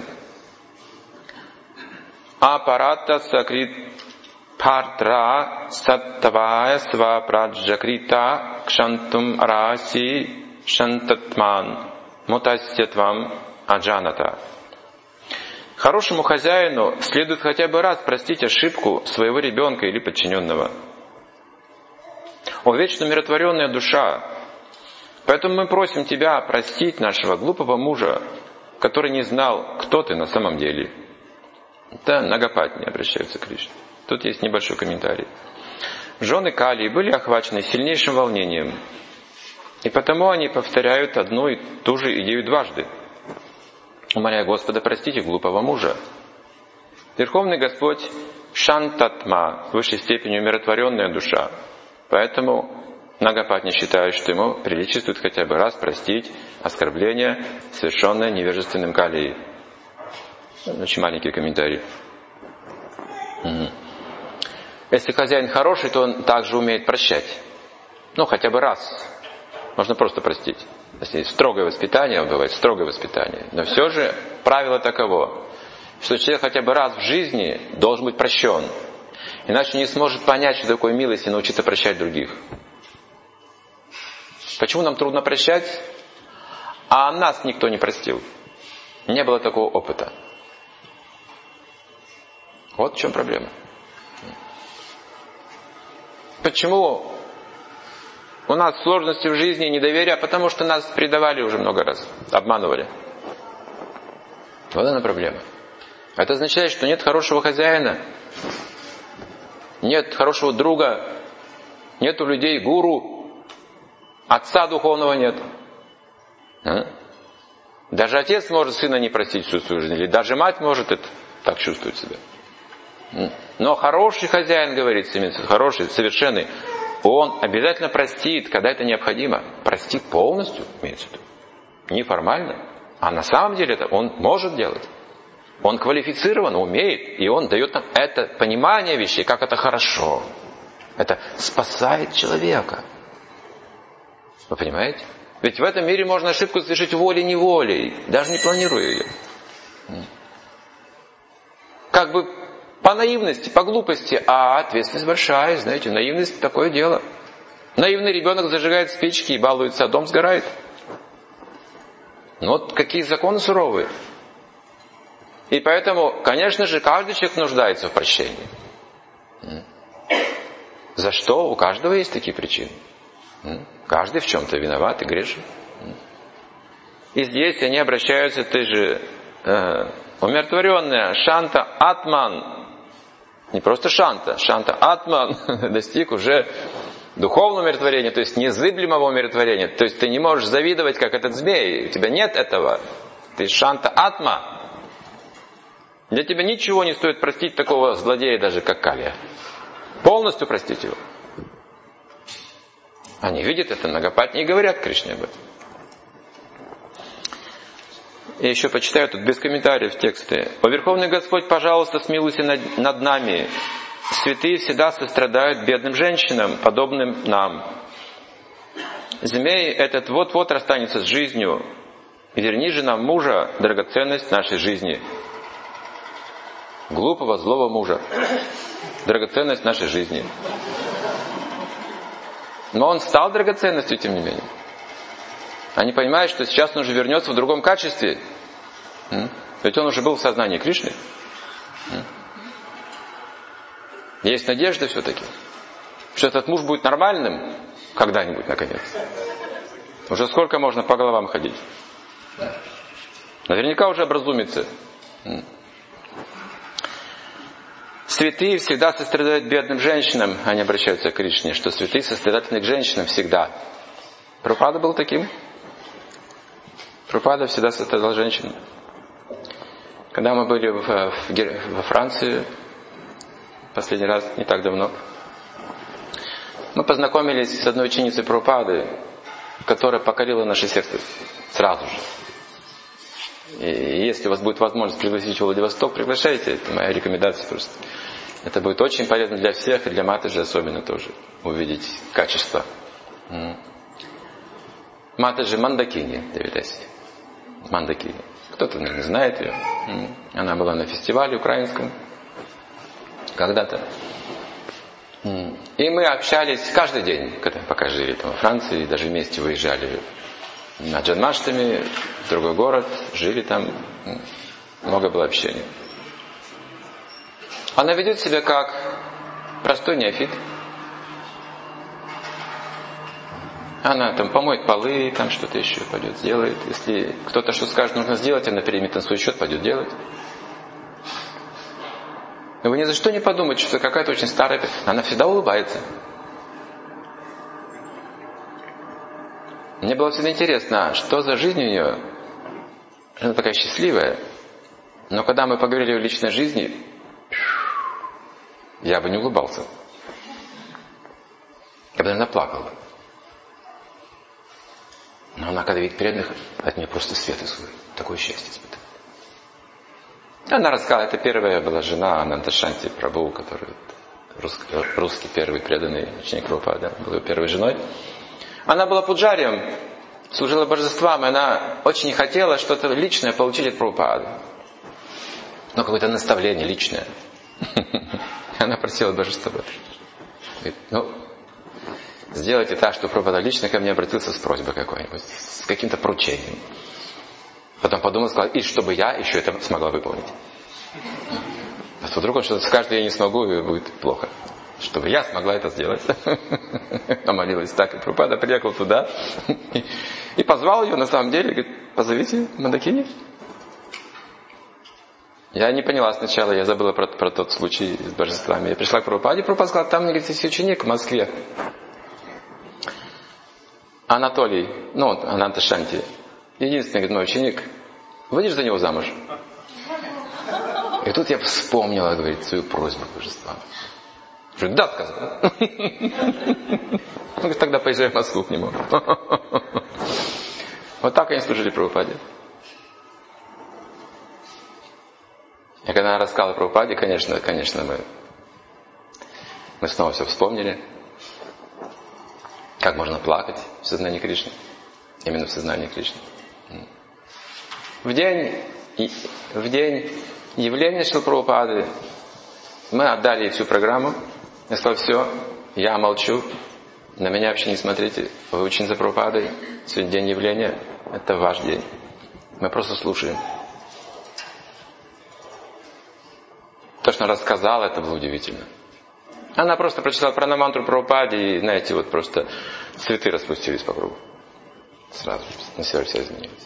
Апарата сакрит партра саттавая свапраджакрита кшантум раси шантатман мутастятвам аджаната. Хорошему хозяину следует хотя бы раз простить ошибку своего ребенка или подчиненного. О, вечно умиротворенная душа! Поэтому мы просим тебя простить нашего глупого мужа, который не знал, кто ты на самом деле. Это Нагапатни обращаются к Кришне. Тут есть небольшой комментарий. Жены Калии были охвачены сильнейшим волнением, и потому они повторяют одну и ту же идею дважды, умоляя Господа простить их глупого мужа. Верховный Господь Шантатма, в высшей степени умиротворенная душа, поэтому Нагапатни считает, что ему приличествует хотя бы раз простить оскорбление, совершенное невежественным Калией. Очень маленький комментарий. Если хозяин хороший, то он также умеет прощать. Хотя бы раз. Можно просто простить. Если есть строгое воспитание, бывает строгое воспитание. Но все же правило таково, что человек хотя бы раз в жизни должен быть прощен. Иначе не сможет понять, что такое милость, и научиться прощать других. Почему нам трудно прощать? А нас никто не простил. Не было такого опыта. Вот в чем проблема. Почему у нас сложности в жизни, недоверие? Потому что нас предавали уже много раз, обманывали. Вот она проблема. Это означает, что нет хорошего хозяина, нет хорошего друга, нет у людей гуру, отца духовного нет. Даже отец может сына не простить всю свою жизнь, или даже мать может это так чувствовать себя. Но хороший хозяин, говорится, хороший, совершенный, он обязательно простит, когда это необходимо. Простит полностью, имеется в виду. Не формально, а на самом деле это он может делать. Он квалифицирован, умеет, и он дает нам это понимание вещей, как это хорошо. Это спасает человека. Вы понимаете? Ведь в этом мире можно ошибку совершить волей-неволей, даже не планируя ее. Как бы по наивности, по глупости, а ответственность большая, знаете, наивность такое дело. Наивный ребенок зажигает спички и балуется, а дом сгорает. Вот какие законы суровые. И поэтому, конечно же, каждый человек нуждается в прощении. За что? У каждого есть такие причины. Каждый в чем-то виноват и грешен. И здесь они обращаются, ты же умиротворенная Шанта Атман. Не просто Шанта Атман достиг уже духовного умиротворения, то есть незыблемого умиротворения. То есть ты не можешь завидовать, как этот змей. У тебя нет этого. Ты Шанта Атма. Для тебя ничего не стоит простить такого злодея, даже как Калия. Полностью простить его. Они видят это, Нагапатни и говорят Кришне об этом. Я еще почитаю тут без комментариев тексты. «О Верховный Господь, пожалуйста, смилуйся над нами. Святые всегда сострадают бедным женщинам, подобным нам. Змей этот вот-вот расстанется с жизнью. Верни же нам мужа, драгоценность нашей жизни». Глупого, злого мужа. Драгоценность нашей жизни. Но он стал драгоценностью, тем не менее. Они понимают, что сейчас он уже вернется в другом качестве. Ведь он уже был в сознании Кришны. Есть надежда все-таки, что этот муж будет нормальным когда-нибудь, наконец. Уже сколько можно по головам ходить? Наверняка уже образумится. Святые всегда сострадают бедным женщинам. Они обращаются к Кришне, что святые сострадательны к женщинам всегда. Прабхупада был таким. Прабхупада всегда сострадал женщинам. Когда мы были во Франции, последний раз, не так давно, мы познакомились с одной ученицей Прабхупады, которая покорила наше сердце сразу же. И если у вас будет возможность пригласить в Владивосток, приглашайте. Это моя рекомендация просто. Это будет очень полезно для всех, и для Матаджи особенно тоже. Увидеть качество. Матаджи Мандакини, Девидаси. Мандакини. Кто-то, наверное, знает ее. Она была на фестивале украинском. Когда-то. И мы общались каждый день, пока жили там во Франции, и даже вместе выезжали на Джанмаштами, в другой город, жили там, много было общения. Она ведет себя как простой неофит. Она там помоет полы, там что-то еще пойдет сделает. Если кто-то что скажет, нужно сделать, она примет на свой счет, пойдет делать. Но вы ни за что не подумайте, что какая-то очень старая... Она всегда улыбается. Мне было всегда интересно, что за жизнь у нее. Она такая счастливая. Но когда мы поговорили о личной жизни, я бы не улыбался. Я бы, наверное, плакал. Но она, когда видит преданных, от нее просто свет исходит. Такое счастье испытывает. Она рассказала, это первая была жена Ананта Шанти Прабху, который русский первый преданный ученик Прабхупады, была первой женой. Она была пуджарием, служила божествам, и она очень не хотела что-то личное получить от Прабхупады. Но какое-то наставление личное. Она просила божества. Говорит, сделайте так, что Прабхупада лично ко мне обратился с просьбой какой-нибудь, с каким-то поручением. Потом подумал, сказал, и чтобы я еще это смогла выполнить. А то вдруг он что-то скажет, я не смогу, и будет плохо. Чтобы я смогла это сделать. Помолилась так, и Прабхупада приехал туда и позвал ее, на самом деле, говорит, позовите Мандакини. Я не поняла сначала, я забыла про тот случай с божествами. Я пришла к Прабхупаде, Прабхупада сказал, там, говорит, есть ученик в Москве. Анатолий, Ананта Шанти. Единственный, говорит, мой ученик. Выйдешь за него замуж? И тут я вспомнила, говорит, свою просьбу к божествам. Говорит, да, сказал. Говорит, тогда поезжай в Москву к нему. Вот так они служили Прабхупаде. И когда она рассказала Прабхупаде, конечно, мы снова все вспомнили. Как можно плакать в сознании Кришны. Именно в сознании Кришны. В день явления Шрилы Прабхупады мы отдали ей всю программу. Я сказал, все, я молчу, на меня вообще не смотрите. Вы ученица Прабхупады, сегодня день явления, это ваш день. Мы просто слушаем. То, что она рассказала, это было удивительно. Она просто прочитала пранамантру Прабхупаде, и, знаете, вот просто цветы распустились по кругу. Сразу на себя все изменилось.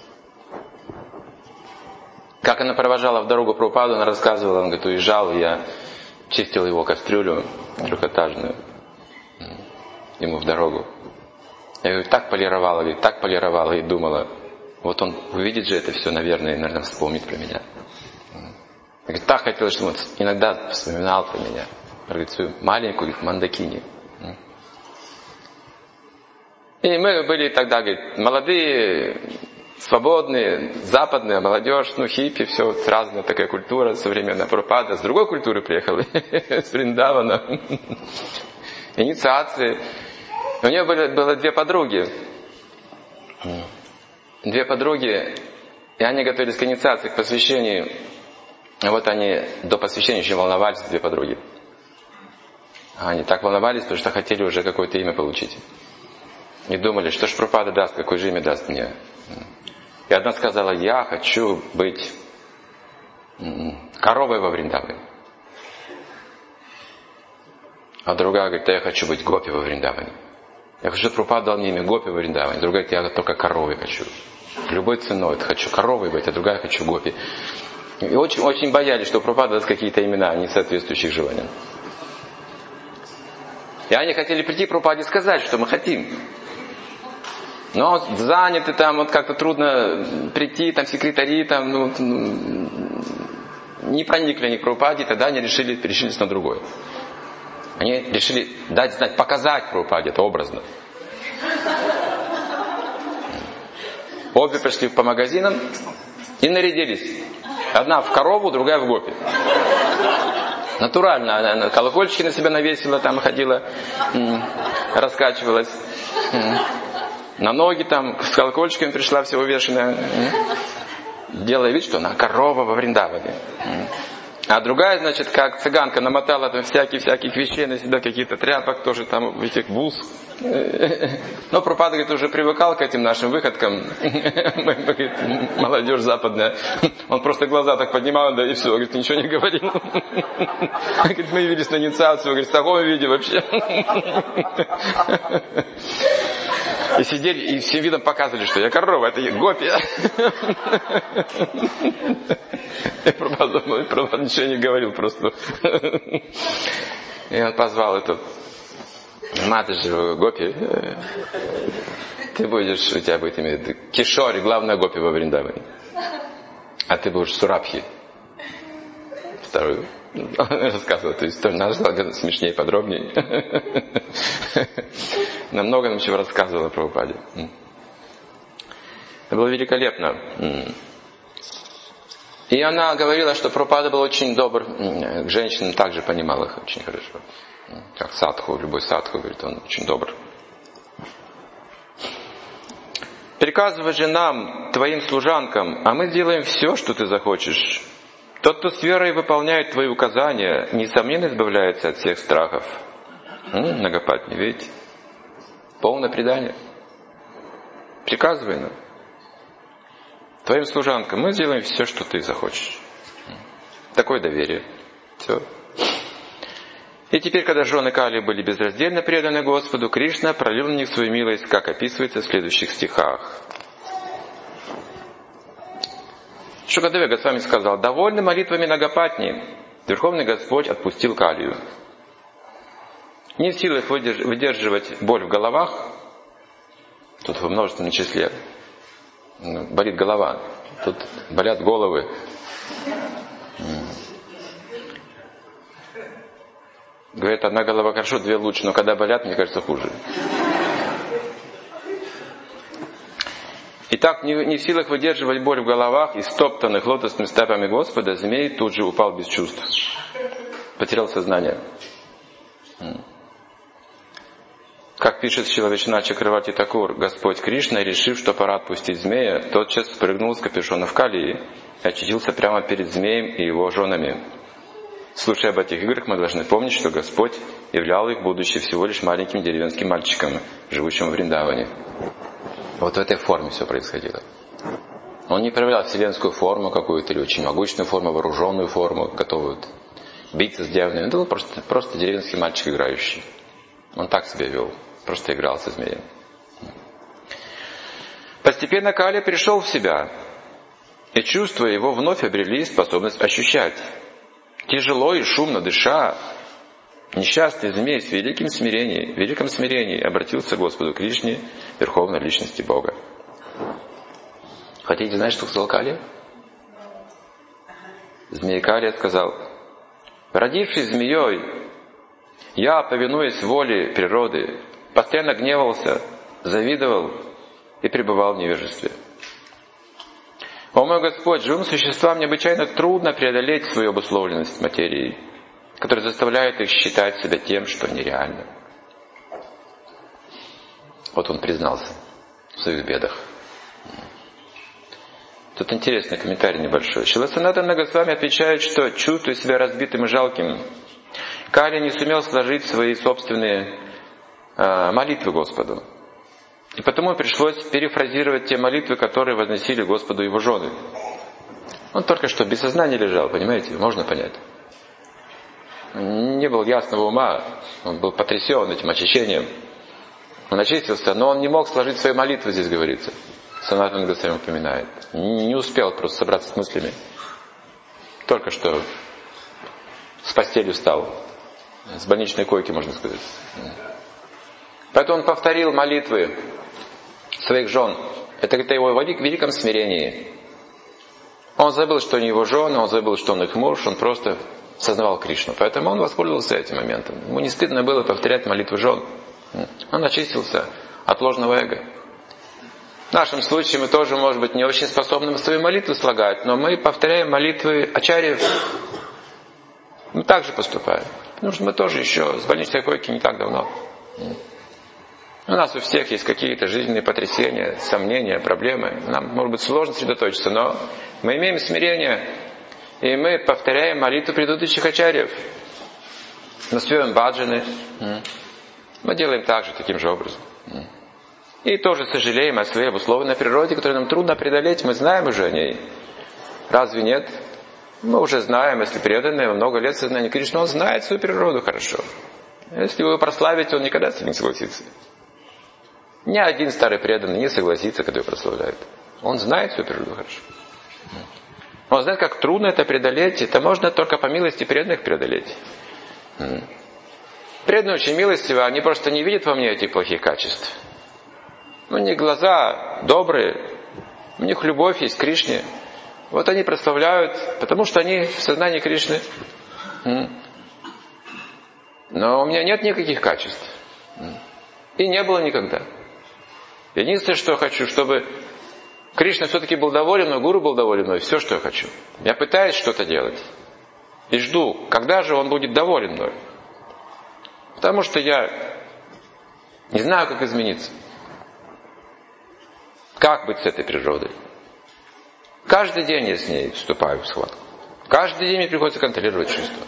Как она провожала в дорогу Прабхупаду, она рассказывала, он говорит, уезжал, и я чистил его кастрюлю трехэтажную ему в дорогу. Я говорю, так полировала, и думала, вот он увидит же это все, наверное, вспомнит про меня. Я говорю, так хотела, чтобы он иногда вспоминал про меня. Говорит, свою маленькую Мандакини. И мы были тогда, говорит, молодые, свободные, западная молодежь, хиппи, все, разная такая культура, современная Прабхупада, с другой культуры приехала, с Вриндавана, инициации. У нее было две подруги, и они готовились к инициации, к посвящению. Вот они до посвящения очень волновались, две подруги. Они так волновались, потому что хотели уже какое-то имя получить. И думали, что ж Прабхупада даст, какое же имя даст мне. И одна сказала, я хочу быть коровой во Вриндаване. А другая говорит, да я хочу быть гопи во Вриндаване. Я хочу, чтобы Прабхупада дал мне имя гопи во Вриндаване. Другая говорит, я только коровой хочу. Любой ценой. Хочу коровой быть, а другая хочу гопи. И очень, очень боялись, что Прабхупада даст какие-то имена, не соответствующих желаниям. И они хотели прийти к Прабхупаде и сказать, что мы хотим. Но заняты там, вот как-то трудно прийти, там секретари, там, не проникли они к Прабхупаде, тогда они решились на другое. Они решили дать знать, показать Прабхупаде, это образно. Обе пошли по магазинам и нарядились. Одна в корову, другая в гопи. Натурально. Она колокольчики на себя навесила, там ходила, раскачивалась. На ноги там с колокольчиками пришла вся увешанная. Делая вид, что она корова во Вриндаване. А другая, значит, как цыганка, намотала там всяких вещей на себя, каких-то тряпок, тоже там этих бус. Но Прабхупада, говорит, уже привыкал к этим нашим выходкам. Молодежь западная. Он просто глаза так поднимал, да и все, говорит, ничего не говорил. Говорит, мы явились на инициацию, говорит, в таком виде вообще. И сидели, и всем видом показывали, что я корова, это гопи. И Прабхупада ничего не говорил просто. И он позвал эту Матаджи гопи. Ты будешь, у тебя будет имя Кишори, главная гопи во Вриндаване. А ты будешь Сурабхи. Вторую. Рассказывал эту историю. Надо рассказать смешнее, подробнее. Намного нам чего рассказывала о Прабхупаде. Это было великолепно. И она говорила, что Прабхупада был очень добр к женщинам, также понимал их очень хорошо. Как садху, любой садху, говорит, он очень добр. Приказывай же нам, твоим служанкам, а мы сделаем все, что ты захочешь. Тот, кто с верой выполняет твои указания, несомненно избавляется от всех страхов. Нагапатни, видите? Полное предание. Приказывай нам. Твоим служанкам мы сделаем все, что ты захочешь. Такое доверие. Все. И теперь, когда жены Кали были безраздельно преданы Господу, Кришна пролил на них свою милость, как описывается в следующих стихах. Шукадева Госвами сказал, довольны молитвами Нагапатни, Верховный Господь отпустил Калию. Не в силах выдерживать боль в головах, тут во множественном числе, болит голова, тут болят головы. Говорит, одна голова хорошо, две лучше, но когда болят, мне кажется, хуже. Итак, не в силах выдерживать боль в головах и стоптанных лотосными стопами Господа, змей тут же упал без чувств. Потерял сознание. Как пишет Шрила Вишванат Чакраварти Такур, Господь Кришна, решив, что пора отпустить змея, тотчас спрыгнул с капюшона в Калии и очутился прямо перед змеем и его женами. Слушая об этих играх, мы должны помнить, что Господь являл их, будучи всего лишь маленьким деревенским мальчиком, живущим в Вриндаване. Вот в этой форме все происходило. Он не проявлял вселенскую форму какую-то, или очень могучную форму, вооруженную форму, готовую биться с дьяволами. Это был просто деревенский мальчик играющий. Он так себя вел, просто играл со змеем. Постепенно Кали пришел в себя, и чувства его вновь обрели способность ощущать. Тяжело и шумно дыша, несчастный змей в великом смирении обратился к Господу Кришне, Верховной Личности Бога. Хотите знать, что сказал Кали? Змей Кали сказал, родившись змеей, я, повинуясь воле природы, постоянно гневался, завидовал и пребывал в невежестве. О мой Господь, живым существам необычайно трудно преодолеть свою обусловленность материей, которая заставляет их считать себя тем, что нереально. Вот он признался в своих бедах. Тут интересный комментарий небольшой. Шрила Санатана Госвами отвечает, что, чувствуя себя разбитым и жалким, Кали не сумел сложить свои собственные молитвы Господу. И потому пришлось перефразировать те молитвы, которые возносили Господу его жены. Он только что без сознания лежал, понимаете? Можно понять. не было ясного ума, он был потрясен этим очищением. Он очистился, но он не мог сложить свои молитвы, здесь говорится. Санатана Госвами упоминает. Не успел просто собраться с мыслями. Только что с постели встал. С больничной койки, можно сказать. Поэтому он повторил молитвы своих жен. Это говорит о его великом смирении. Он забыл, что они его жены, он забыл, что он их муж, он просто сознавал Кришну. Поэтому он воспользовался этим моментом. Ему не стыдно было повторять молитвы жен. Он очистился от ложного эго. В нашем случае мы тоже, может быть, не очень способны свои молитвы слагать, но мы повторяем молитвы ачарьев. Мы так же поступаем. Потому что мы тоже еще с больничной койки не так давно. У нас у всех есть какие-то жизненные потрясения, сомнения, проблемы. Нам, может быть, сложно сосредоточиться, но мы имеем смирение, и мы повторяем молитву предыдущих ачарьев. Мы спеваем баджаны. Мы делаем так же, таким же образом. И тоже сожалеем о своей обусловленной природе, которую нам трудно преодолеть. Мы знаем уже о ней. Разве нет? Мы уже знаем, если преданный много лет сознания Кришны, он знает свою природу хорошо. Если вы его прославите, он никогда с этим не согласится. Ни один старый преданный не согласится, когда его прославляет. Он знает свою природу хорошо. Он знает, как трудно это преодолеть. Это можно только по милости преданных преодолеть. Преданные очень милостивы, они просто не видят во мне этих плохих качеств. У них глаза добрые, у них любовь есть к Кришне. Вот они прославляют, потому что они в сознании Кришны. Но у меня нет никаких качеств. И не было никогда. Единственное, что я хочу, чтобы Кришна все-таки был доволен, но Гуру был доволен мной. Все, что я хочу. Я пытаюсь что-то делать. И жду, когда же он будет доволен мной. Потому что я не знаю, как измениться. Как быть с этой природой? Каждый день я с ней вступаю в схватку. Каждый день мне приходится контролировать чувства.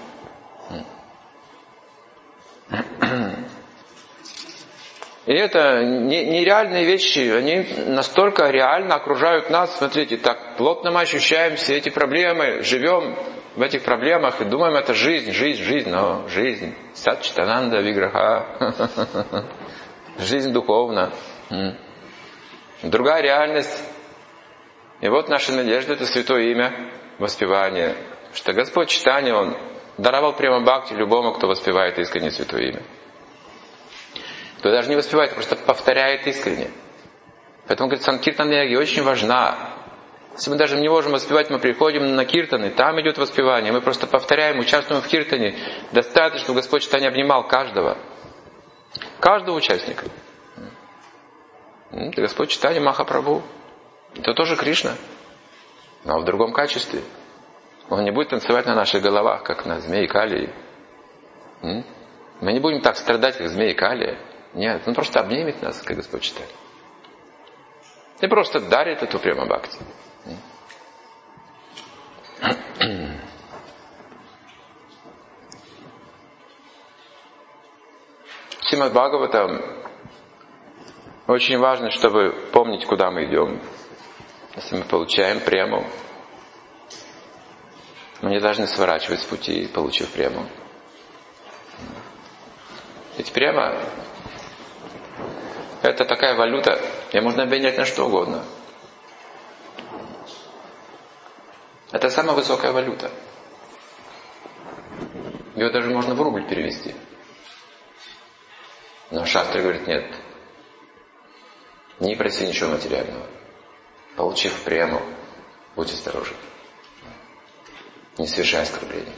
И это нереальные вещи, они настолько реально окружают нас. Смотрите, так плотно мы ощущаем все эти проблемы, живем в этих проблемах и думаем, это жизнь, но жизнь. Сатчитананда Виграха. Жизнь духовна. Другая реальность. И вот наша надежда — это святое имя воспевания. Что Господь Чайтанья, Он даровал прямо бхакти любому, кто воспевает искренне святое имя. Кто даже не воспевает, просто повторяет искренне. Поэтому, говорит, санкиртана-йога очень важна. Если мы даже не можем воспевать, мы приходим на киртаны, там идет воспевание, мы просто повторяем, участвуем в киртане. Достаточно, чтобы Господь Чайтанья обнимал каждого участника. Это Господь Чайтанья Махапрабху. Это тоже Кришна, но в другом качестве. Он не будет танцевать на наших головах, как на змеи Калии. Мы не будем так страдать, как змеи Калия. Нет, он просто обнимет нас, как Господь Чайтанья. И просто дарит эту прямо бхакти. Шримад Бхагаватам очень важно, чтобы помнить, куда мы идем. Если мы получаем прему, мы не должны сворачивать с пути, получив прему. Ведь према — это такая валюта, ее можно обменять на что угодно. Это самая высокая валюта. Ее даже можно в рубль перевести. Но Шастра говорит, нет. Не проси ничего материального. Получив прему, будь осторожен. Не совершай оскорблений.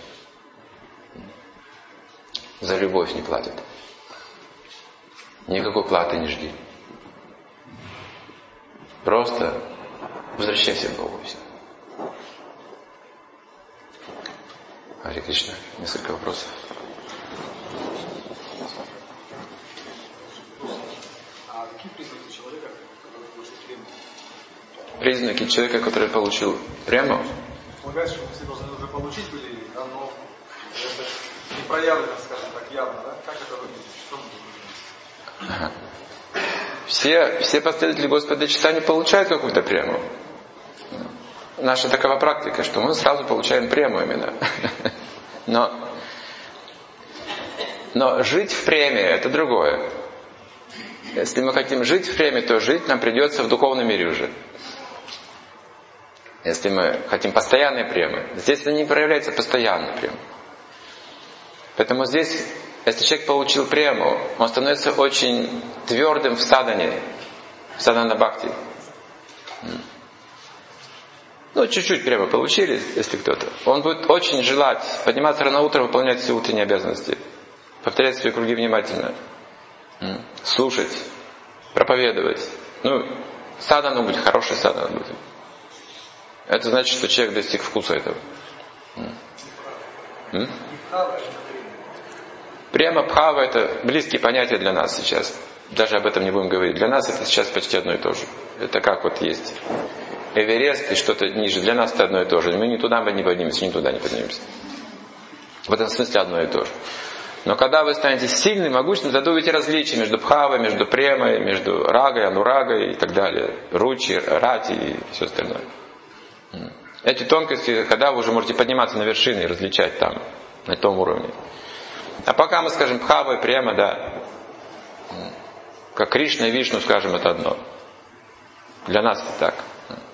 За любовь не платят. Никакой платы не жди. Просто возвращайся к Богу. Все. Харе Кришна. Несколько вопросов. А какие признаки человека, который получил прему? Признаки человека, который получил прему? Полагается, что все должны уже получить были, но это не проявлено, скажем так, явно, да? Как это выглядит? Что мы должны делать? Все последователи Господа Чайтаньи получают какую-то прему. Наша такова практика, что мы сразу получаем прему именно. Но Но жить в преме – это другое. Если мы хотим жить в преме, то жить нам придется в духовном мире уже. Если мы хотим постоянной премы, здесь это не проявляется постоянно према. Поэтому здесь, если человек получил прему, он становится очень твердым в садане бхакти. Ну, чуть-чуть прямо получили, если кто-то. Он будет очень желать подниматься рано утром, выполнять все утренние обязанности. Повторять свои круги внимательно. Слушать, проповедовать. Ну, садхана будет, хороший садхана будет. Это значит, что человек достиг вкуса этого. Према, бхава — это близкие понятия для нас сейчас. Даже об этом не будем говорить. Для нас это сейчас почти одно и то же. Это как вот есть Эверест и что-то ниже. Для нас это одно и то же. Мы ни туда не поднимемся, ни туда не поднимемся. В этом смысле одно и то же. Но когда вы станете сильным, могущественным, тогда увидите различия между бхавой, между премой, между рагой, анурагой и так далее. Ручи, рати и все остальное. Эти тонкости, когда вы уже можете подниматься на вершины и различать там, на том уровне. А пока мы скажем бхава и према, да, как Кришна и Вишну, скажем, это одно. Для нас это так.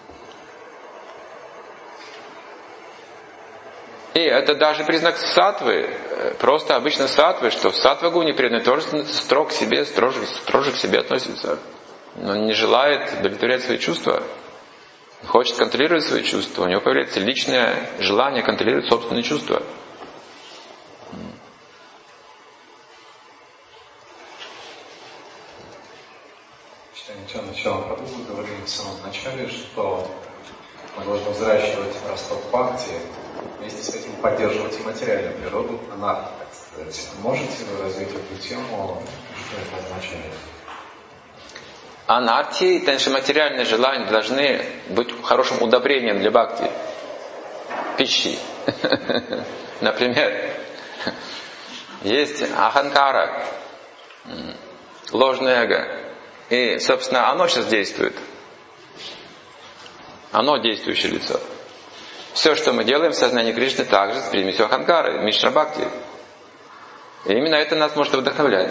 И это даже признак саттвы, просто обычно саттвы, что в саттва-гуне преданный тоже строг к себе, строже к себе относится. Он не желает удовлетворять свои чувства, хочет контролировать свои чувства, у него появляется личное желание контролировать собственные чувства. Начало Прабхупады говорили в самом начале, что мы должны взращивать росток бхакти, вместе с этим поддерживать и материальную природу, анархи, так сказать. Можете вы развить эту тему, что это означает? Анархи, конечно, материальные желания должны быть хорошим удобрением для бхакти. Пищи. Например, есть аханкара, ложное эго. И, собственно, оно сейчас действует. Оно действующее лицо. Все, что мы делаем в сознании Кришны, также с примесью аханкары, мишра бхакти. И именно это нас может вдохновлять.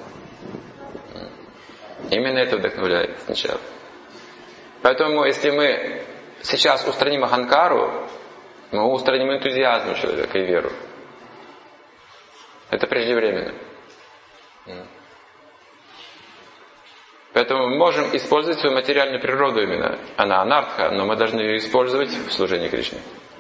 Именно это вдохновляет сначала. Поэтому, если мы сейчас устраним аханкару, мы устраним энтузиазм у человека и веру. Это преждевременно. Поэтому мы можем использовать свою материальную природу именно. Она анартха, но мы должны ее использовать в служении Кришне.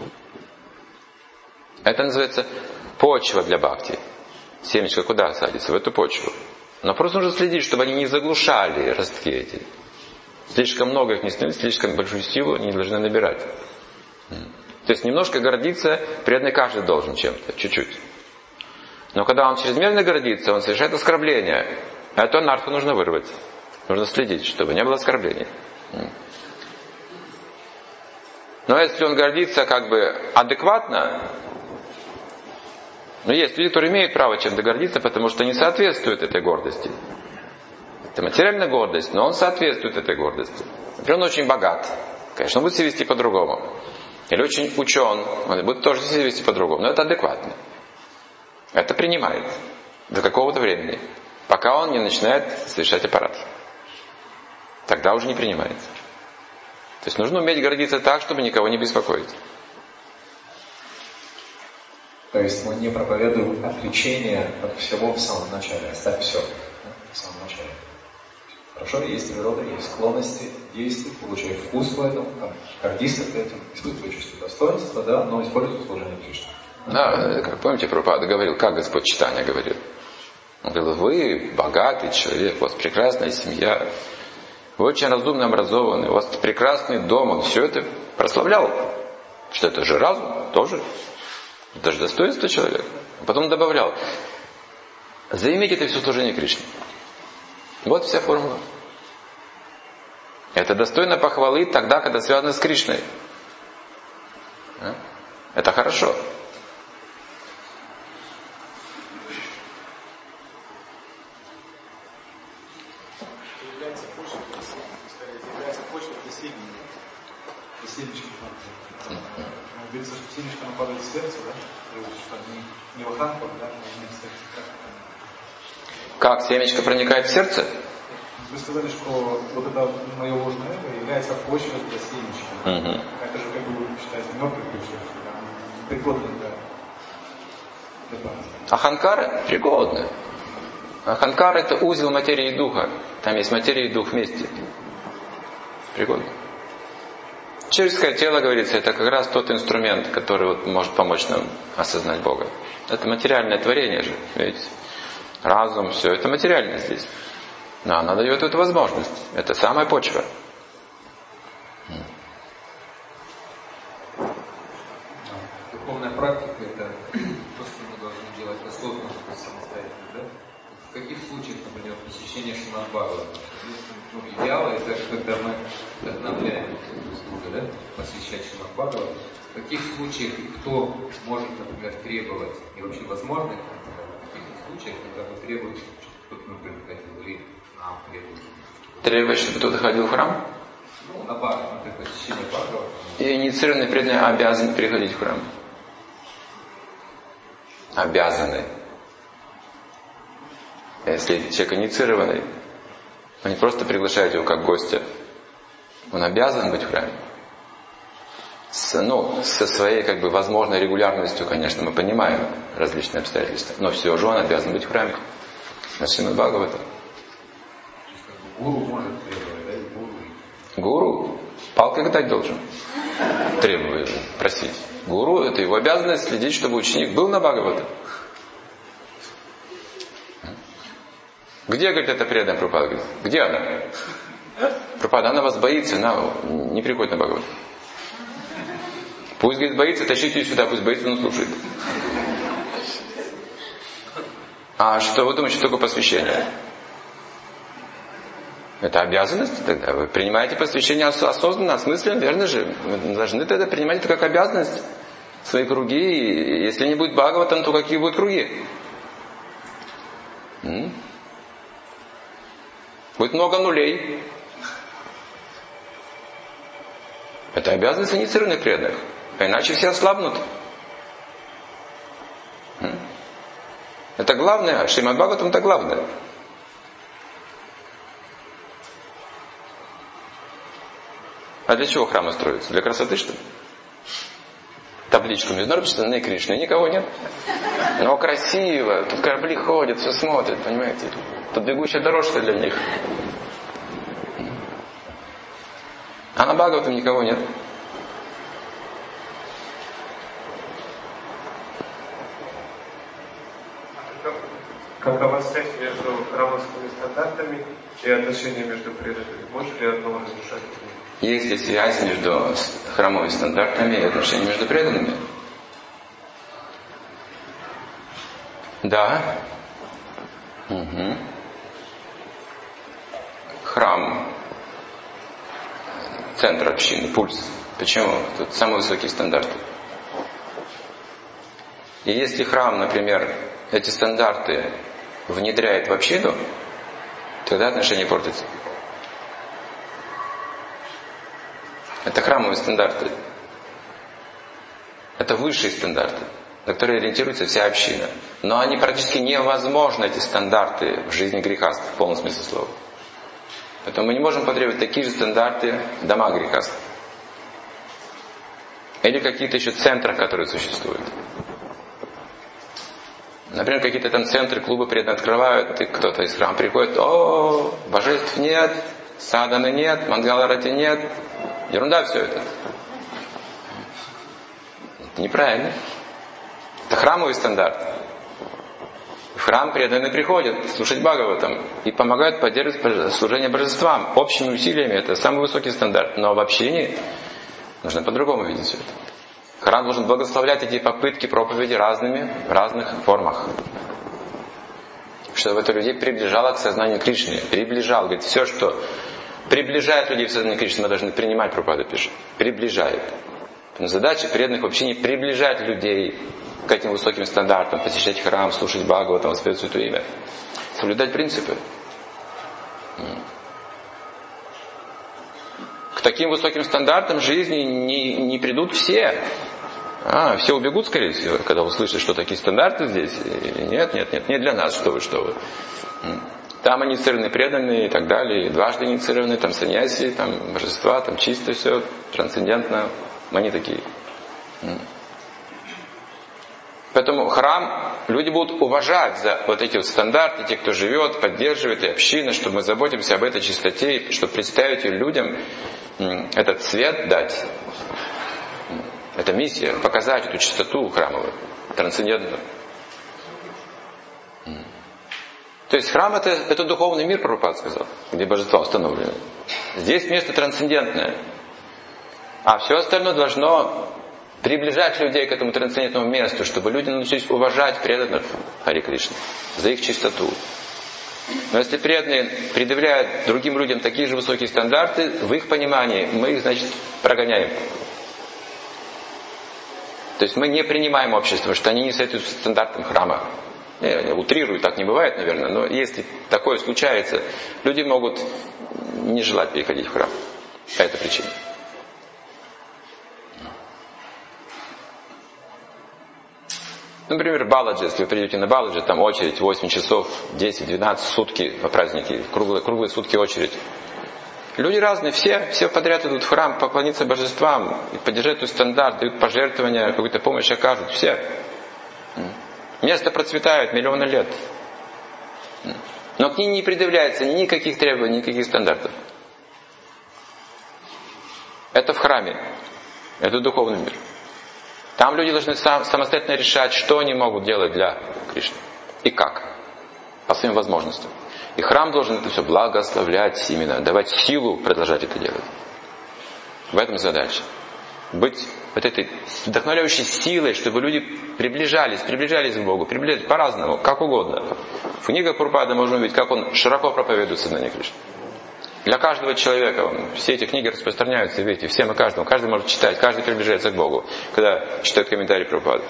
Это называется почва для бхакти. Семечко куда садится? В эту почву. Но просто нужно следить, чтобы они не заглушали ростки эти. Слишком много их не становится, слишком большую силу не должны набирать. То есть немножко гордиться, преданный каждый должен чем-то, чуть-чуть. Но когда он чрезмерно гордится, он совершает оскорбление. А эту анарху нужно вырвать. Нужно следить, чтобы не было оскорблений. Но если он гордится как бы адекватно, есть люди, которые имеют право чем-то гордиться, потому что не соответствует этой гордости. Это материальная гордость, но он соответствует этой гордости. Например, он очень богат. Конечно, он будет себя вести по-другому. Или очень учен, он будет тоже себя вести по-другому. Но это адекватно. Это принимает до какого-то времени, пока он не начинает совершать аппарат. Тогда уже не принимается. То есть нужно уметь гордиться так, чтобы никого не беспокоить. То есть мы не проповедуем отречение от всего в самом начале. Оставь все в самом начале. Хорошо, есть природа, есть склонности, действуй, получай вкус в этом, гордись этим, испытывай чувство достоинства, да, но используй служение Кришне. Да, как помните, Прабхупада говорил, как Господь Чайтанья говорил. Он говорил, вы богатый человек, у вас прекрасная семья, вы очень разумно образованный, у вас прекрасный дом, он все это прославлял. Что это же разум тоже. Это же достоинство человека. Потом добавлял, займите это все служение Кришне. Вот вся формула. Это достойно похвалы тогда, когда связано с Кришной. Это хорошо. Говорится, что семечко падает в сердце, да? Что не в охранку, да? Как семечко проникает в сердце? Вы сказали, что вот это мое ложное эго является почвой для семечки. Это же как бы считается мертвой почвой, пригодной для базы. Аханкара пригодна. Аханкара — это узел материи и духа. Там есть материя и дух вместе. Пригодно. Человеческое тело, говорится, это как раз тот инструмент, который вот может помочь нам осознать Бога. Это материальное творение же. Видите? Разум, все это материально здесь. Но она дает эту возможность. Это самая почва. Духовная практика — это то, что мы должны делать осознанно, самостоятельно, да? В каких случаях, например, посещение Шримад Бхагаватам? Идеал — это когда мы вдохновляем друга, да? Посещать Шримад Бхагаватам. В каких случаях и кто может, например, требовать, и вообще возможно, в каких случаях, когда мы требуем, чтобы кто-то, например, хотел, или нам требует? Требует, чтобы кто-то ходил в храм? Ну, на Бхагаватам, например, посещение Бхагаватам. И инициированные преданные обязаны приходить в храм. Обязаны. Если человек инициированный, вы не просто приглашаете его как гостя, он обязан быть в храме. Со своей как бы возможной регулярностью, конечно, мы понимаем различные обстоятельства, но все же он обязан быть в храме. На Шримад Бхагаватам. Гуру может требовать, да? Гуру палкой дать должен. Требует, просить. Гуру — это его обязанность следить, чтобы ученик был на Бхагаватам. Где, говорит, эта преданная Прабхупада? Говорит, где она? Прабхупада, она вас боится, она не приходит на Бхагаватам. Пусть, говорит, боится, тащите ее сюда, пусть боится, но слушает. А что вы думаете, что такое посвящение? Это обязанность тогда. Вы принимаете посвящение осознанно, осмысленно, верно же? Вы должны тогда принимать это как обязанность. Свои круги. И если не будет Бхагаватам, то какие будут круги? Будет много нулей. Это обязанность инициированных преданных. А иначе все ослабнут. Это главное. Шримад Бхагаватам — это главное. А для чего храмы строятся? Для красоты, что ли? Табличку Международной Кришны, никого нет. Но красиво, тут корабли ходят, все смотрят, понимаете? Тут бегущая дорожка для них. А на Бхагаватам никого нет. Какова связь между храмовскими стандартами и отношения между преданными? Может ли одно разрушать другое? Есть ли связь между храмовыми стандартами и отношениями между преданными? Да. Угу. Храм. Центр общины, пульс. Почему? Тут самые высокие стандарты. И если храм, например, эти стандарты внедряет в общину, тогда отношения портятся. Это храмовые стандарты. Это высшие стандарты, на которые ориентируется вся община. Но они практически невозможны, эти стандарты, в жизни грехастов, в полном смысле слова. Поэтому мы не можем потребовать такие же стандарты в домах грехастов. Или какие-то еще центры, которые существуют. Например, какие-то там центры, клубы преданных открывают, и кто-то из храма приходит: о, божеств нет, садханы нет, мангаларати нет. Ерунда все это. Это неправильно. Это храмовый стандарт. В храм преданные приходят слушать Бхагаватам и помогают поддерживать служение божествам. Общими усилиями это самый высокий стандарт. Но в общине нужно по-другому видеть все это. Храм должен благословлять эти попытки проповеди в разных формах. Чтобы это людей приближало к сознанию Кришны. Приближало. Говорит, все, что приближает людей к сознанию Кришны, мы должны принимать, Прабхупада пишет. Приближает. Задача преданных в общине приближать людей к этим высоким стандартам, посещать храм, слушать Бхагаватам, воспевать Святое Имя. Соблюдать принципы. К таким высоким стандартам жизни не придут все. Все убегут, скорее всего, когда услышат, что такие стандарты здесь. Нет, не для нас, что вы. Там инициированные преданные и так далее, и дважды инициированные, там саньяси, там божества, там чисто все, трансцендентно. Мы не такие. Поэтому храм, люди будут уважать за вот эти вот стандарты, те, кто живет, поддерживает, и община, чтобы мы заботимся об этой чистоте, чтобы представить людям этот свет дать. Это миссия, показать эту чистоту храмовую, трансцендентную. То есть храм это духовный мир, Прабхупада сказал, где божества установлены. Здесь место трансцендентное. А все остальное должно приближать людей к этому трансцендентному месту, чтобы люди научились уважать преданных Харе Кришны за их чистоту. Но если преданные предъявляют другим людям такие же высокие стандарты, в их понимании мы их, значит, прогоняем. То есть мы не принимаем общество, что они не соответствуют стандартам храма. Я утрирую, так не бывает, наверное, но если такое случается, люди могут не желать переходить в храм. По этой причине. Например, Баладжи, если вы придете на Баладжи, там очередь 8 часов, 10, 12, сутки по празднике, круглые сутки очередь. Люди разные, все подряд идут в храм поклониться божествам, и поддержать этот стандарт, дают пожертвования, какую-то помощь окажут, все. Место процветает миллионы лет. Но к ним не предъявляется никаких требований, никаких стандартов. Это в храме. Это духовный мир. Там люди должны самостоятельно решать, что они могут делать для Кришны. И как. По своим возможностям. И храм должен это все благословлять именно, давать силу продолжать это делать. В этом задача. Быть вот этой вдохновляющей силой, чтобы люди приближались к Богу, приближались по-разному, как угодно. В книгах Прабхупады можно увидеть, как он широко проповедует сознание Кришны. Для каждого человека все эти книги распространяются, видите, всем и каждому. Каждый может читать, каждый приближается к Богу, когда читает комментарии Прабхупады.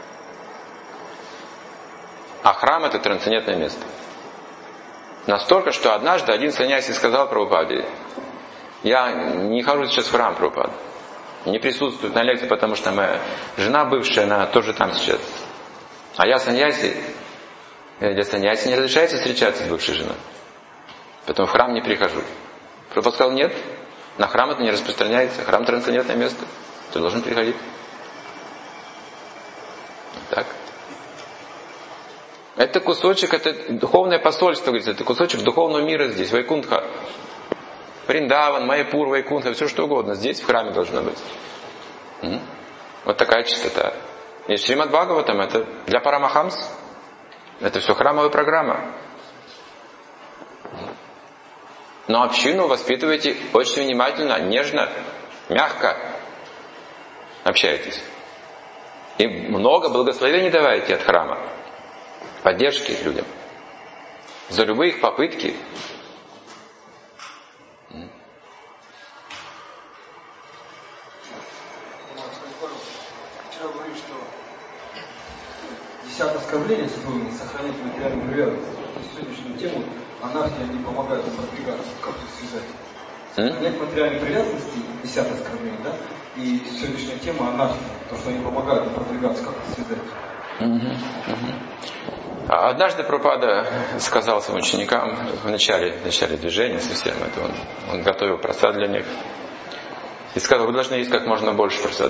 А храм это трансцендентное место. Настолько, что однажды один саньяси сказал Прабхупаде: я не хожу сейчас в храм, Прабхупада. Не присутствует на лекции, потому что моя жена бывшая, она тоже там сейчас. А я саньяси. Для саньяси не разрешается встречаться с бывшей женой. Поэтому в храм не прихожу. Прабхупада сказал: нет, на храм это не распространяется. Храм трансцендентное место. Ты должен приходить. Так. Это кусочек, это духовное посольство, говорится, это кусочек духовного мира здесь, Вайкунтха. Вриндаван, Майяпур, Вайкунтха, все что угодно. Здесь в храме должно быть. Вот такая чистота. И Шримад Бхагаватам это для Парамахамс. Это все храмовая программа. Но общину воспитывайте очень внимательно, нежно, мягко общайтесь. И много благословений давайте от храма. Поддержки людям. За любые их попытки. Вчера говорили, что 10 оскорбление сохранять материальную привязанность. То есть сегодняшнюю тему анархия не помогает им продвигаться. Как это связать? Сохранять материальную привязанность, 10 оскорбление, да? И сегодняшняя тема анархия, то, что они помогают им продвигаться, как это связать? Однажды Прабхупада сказал своим ученикам в начале движения совсем это, он готовил прасад для них и сказал: вы должны есть как можно больше прасада.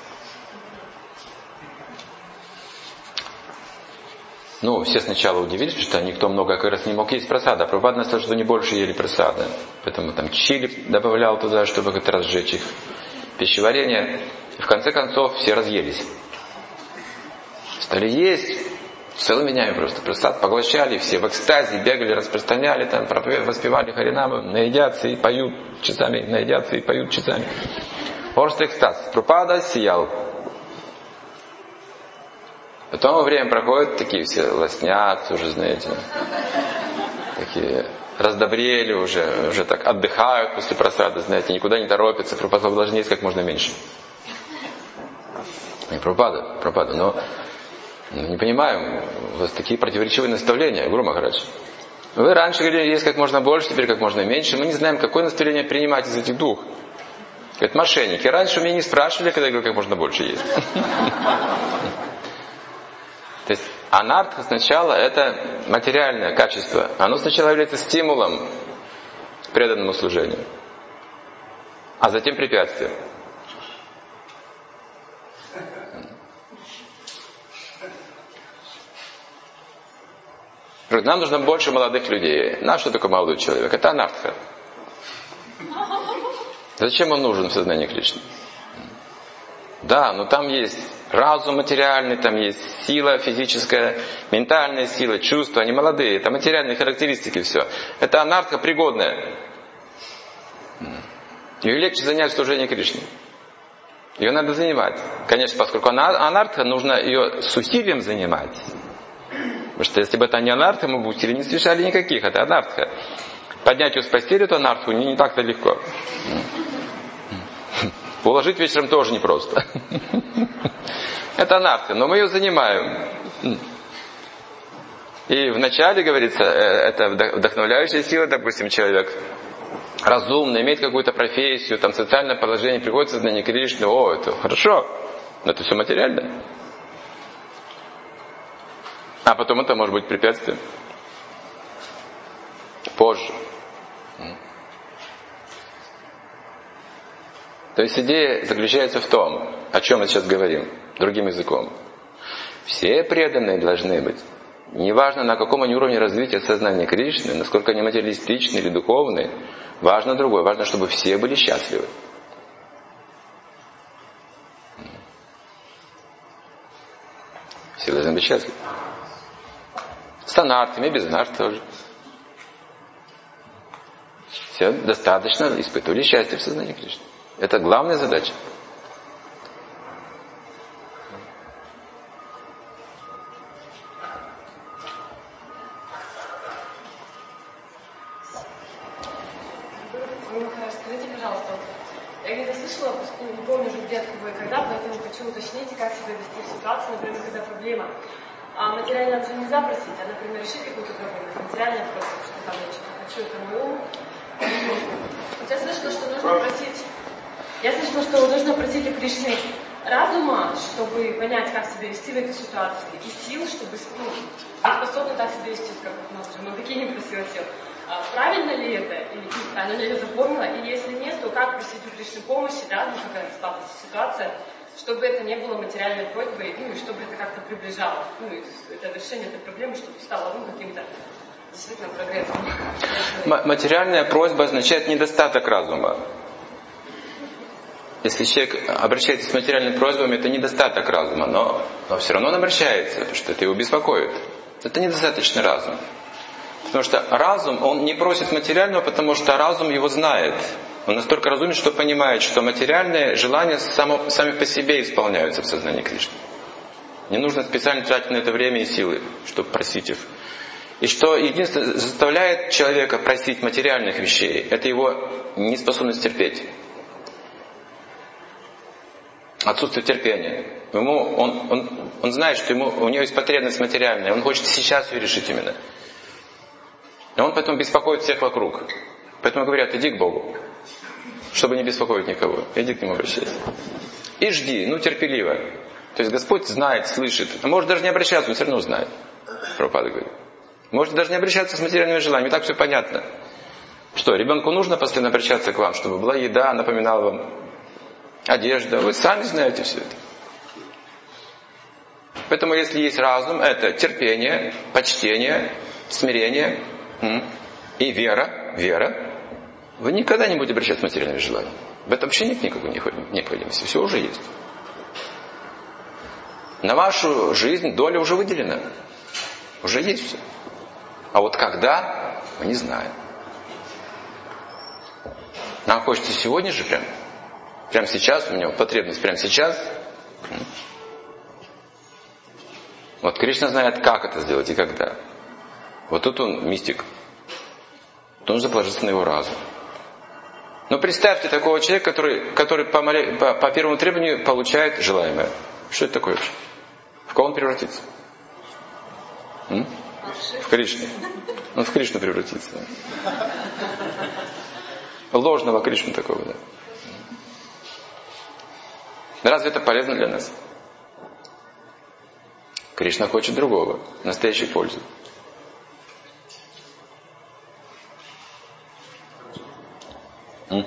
Ну, все сначала удивились, что никто много как раз не мог есть прасада. А Прабхупада сказал, что они больше ели прасада. Поэтому там чили добавлял туда, чтобы как-то разжечь их пищеварение. И в конце концов все разъелись. Стали есть целыми днями просто. Прасад поглощали, все в экстазе бегали, распространяли, там, воспевали Харинаму, наедятся и поют часами, наедятся и поют часами. Просто экстаз. Прабхупада сиял. Потом время проходит, такие все лоснятся уже, знаете, такие раздобрели уже так отдыхают после прасада, знаете, никуда не торопятся. Прабхупада должны есть как можно меньше. И Прабхупада, но не понимаю, у вас такие противоречивые наставления, Гуру Махарадж. Вы раньше говорили, есть как можно больше, теперь как можно меньше. Мы не знаем, какое наставление принимать из этих двух. Говорит, мошенники. Раньше меня не спрашивали, когда я говорю, как можно больше есть. То есть анартха сначала это материальное качество. Оно сначала является стимулом к преданному служению, а затем препятствием. Нам нужно больше молодых людей. Нам что такое молодой человек? Это анартха. Зачем он нужен в сознании Кришны? Да, но там есть разум материальный, там есть сила физическая, ментальная сила, чувства. Они молодые, это материальные характеристики, все. Это анартха пригодная. Ее легче занять в служении Кришне. Ее надо занимать. Конечно, поскольку она анартха, нужно ее с усилием занимать. Потому что если бы это не анартха, мы бы усилий не совершали никаких. Это анартха. Поднять ее с постели, эту анартху, не так-то легко. Уложить вечером тоже непросто. Это анартха, но мы ее занимаем. И вначале, говорится, это вдохновляющая сила, допустим, человек разумный, имеет какую-то профессию, там социальное положение, приходит в сознание Кришны, о, это хорошо, но это все материально. А потом это может быть препятствием. Позже. То есть идея заключается в том, о чем мы сейчас говорим, другим языком. Все преданные должны быть. Неважно, на каком они уровне развития сознания Кришны, насколько они материалистичны или духовны, важно другое. Важно, чтобы все были счастливы. Все должны быть счастливы. С анартхами, без анарт тоже. Все достаточно испытывали счастье в сознании Кришны. Это главная задача. Скажите, пожалуйста, я где-то слышала, не помню уже где вы когда, поэтому хочу уточнить, как себя вести в ситуации, например, когда проблема. А материально уже нельзя просить, а, например, решить какую-то проблему. Материально просто, что там я что-то хочу, это мой ум. Я слышала, что нужно просить. Я слышала, что нужно просить у Кришны разума, чтобы понять, как себя вести в этой ситуации, и сил, чтобы быть способны так себя вести, как у нас уже такие не просила сил. Правильно ли это? Или неправильно, я ее запомнила? И если нет, то как просить у Кришны помощи, да, ну какая стала ситуация, чтобы это не было материальной просьбой, ну и чтобы это как-то приближало, ну и это решение этой проблемы, чтобы стало каким-то действительно прогрессом. Материальная просьба означает недостаток разума. Если человек обращается с материальными просьбами, это недостаток разума, но все равно он обращается, потому что это его беспокоит. Это недостаточный разум. Потому что разум, он не просит материального, потому что разум его знает. Он настолько разумен, что понимает, что материальные желания сами по себе исполняются в сознании Кришны. Не нужно специально тратить на это время и силы, чтобы просить их. И что единственное заставляет человека просить материальных вещей, это его неспособность терпеть. Отсутствие терпения. Он знает, что у него есть потребность материальная, он хочет сейчас ее решить именно. И он поэтому беспокоит всех вокруг. Поэтому говорят, иди к Богу, чтобы не беспокоить никого. Иди к Нему обращайся. И жди, терпеливо. То есть Господь знает, слышит. А может даже не обращаться, он все равно знает. Прабхупада говорит. Можете даже не обращаться с материальными желаниями, так все понятно. Что, ребенку нужно постоянно обращаться к вам, чтобы была еда, напоминала вам одежда. Вы сами знаете все это. Поэтому если есть разум, это терпение, почтение, смирение и вера, вы никогда не будете обращаться к материальным желаниям. В этом вообще нет никакой необходимости. Все уже есть. На вашу жизнь доля уже выделена. Уже есть все. А вот когда, мы не знаем. Нам хочется сегодня же прямо сейчас, у меня потребность прямо сейчас. Вот Кришна знает, как это сделать и когда. Вот тут он мистик. Тут нужно положиться на его разум. Но представьте такого человека, который по первому требованию получает желаемое. Что это такое вообще? В кого он превратится? В Кришну. Он в Кришну превратится. Ложного Кришну такого, да. Разве это полезно для нас? Кришна хочет другого, настоящей пользы. В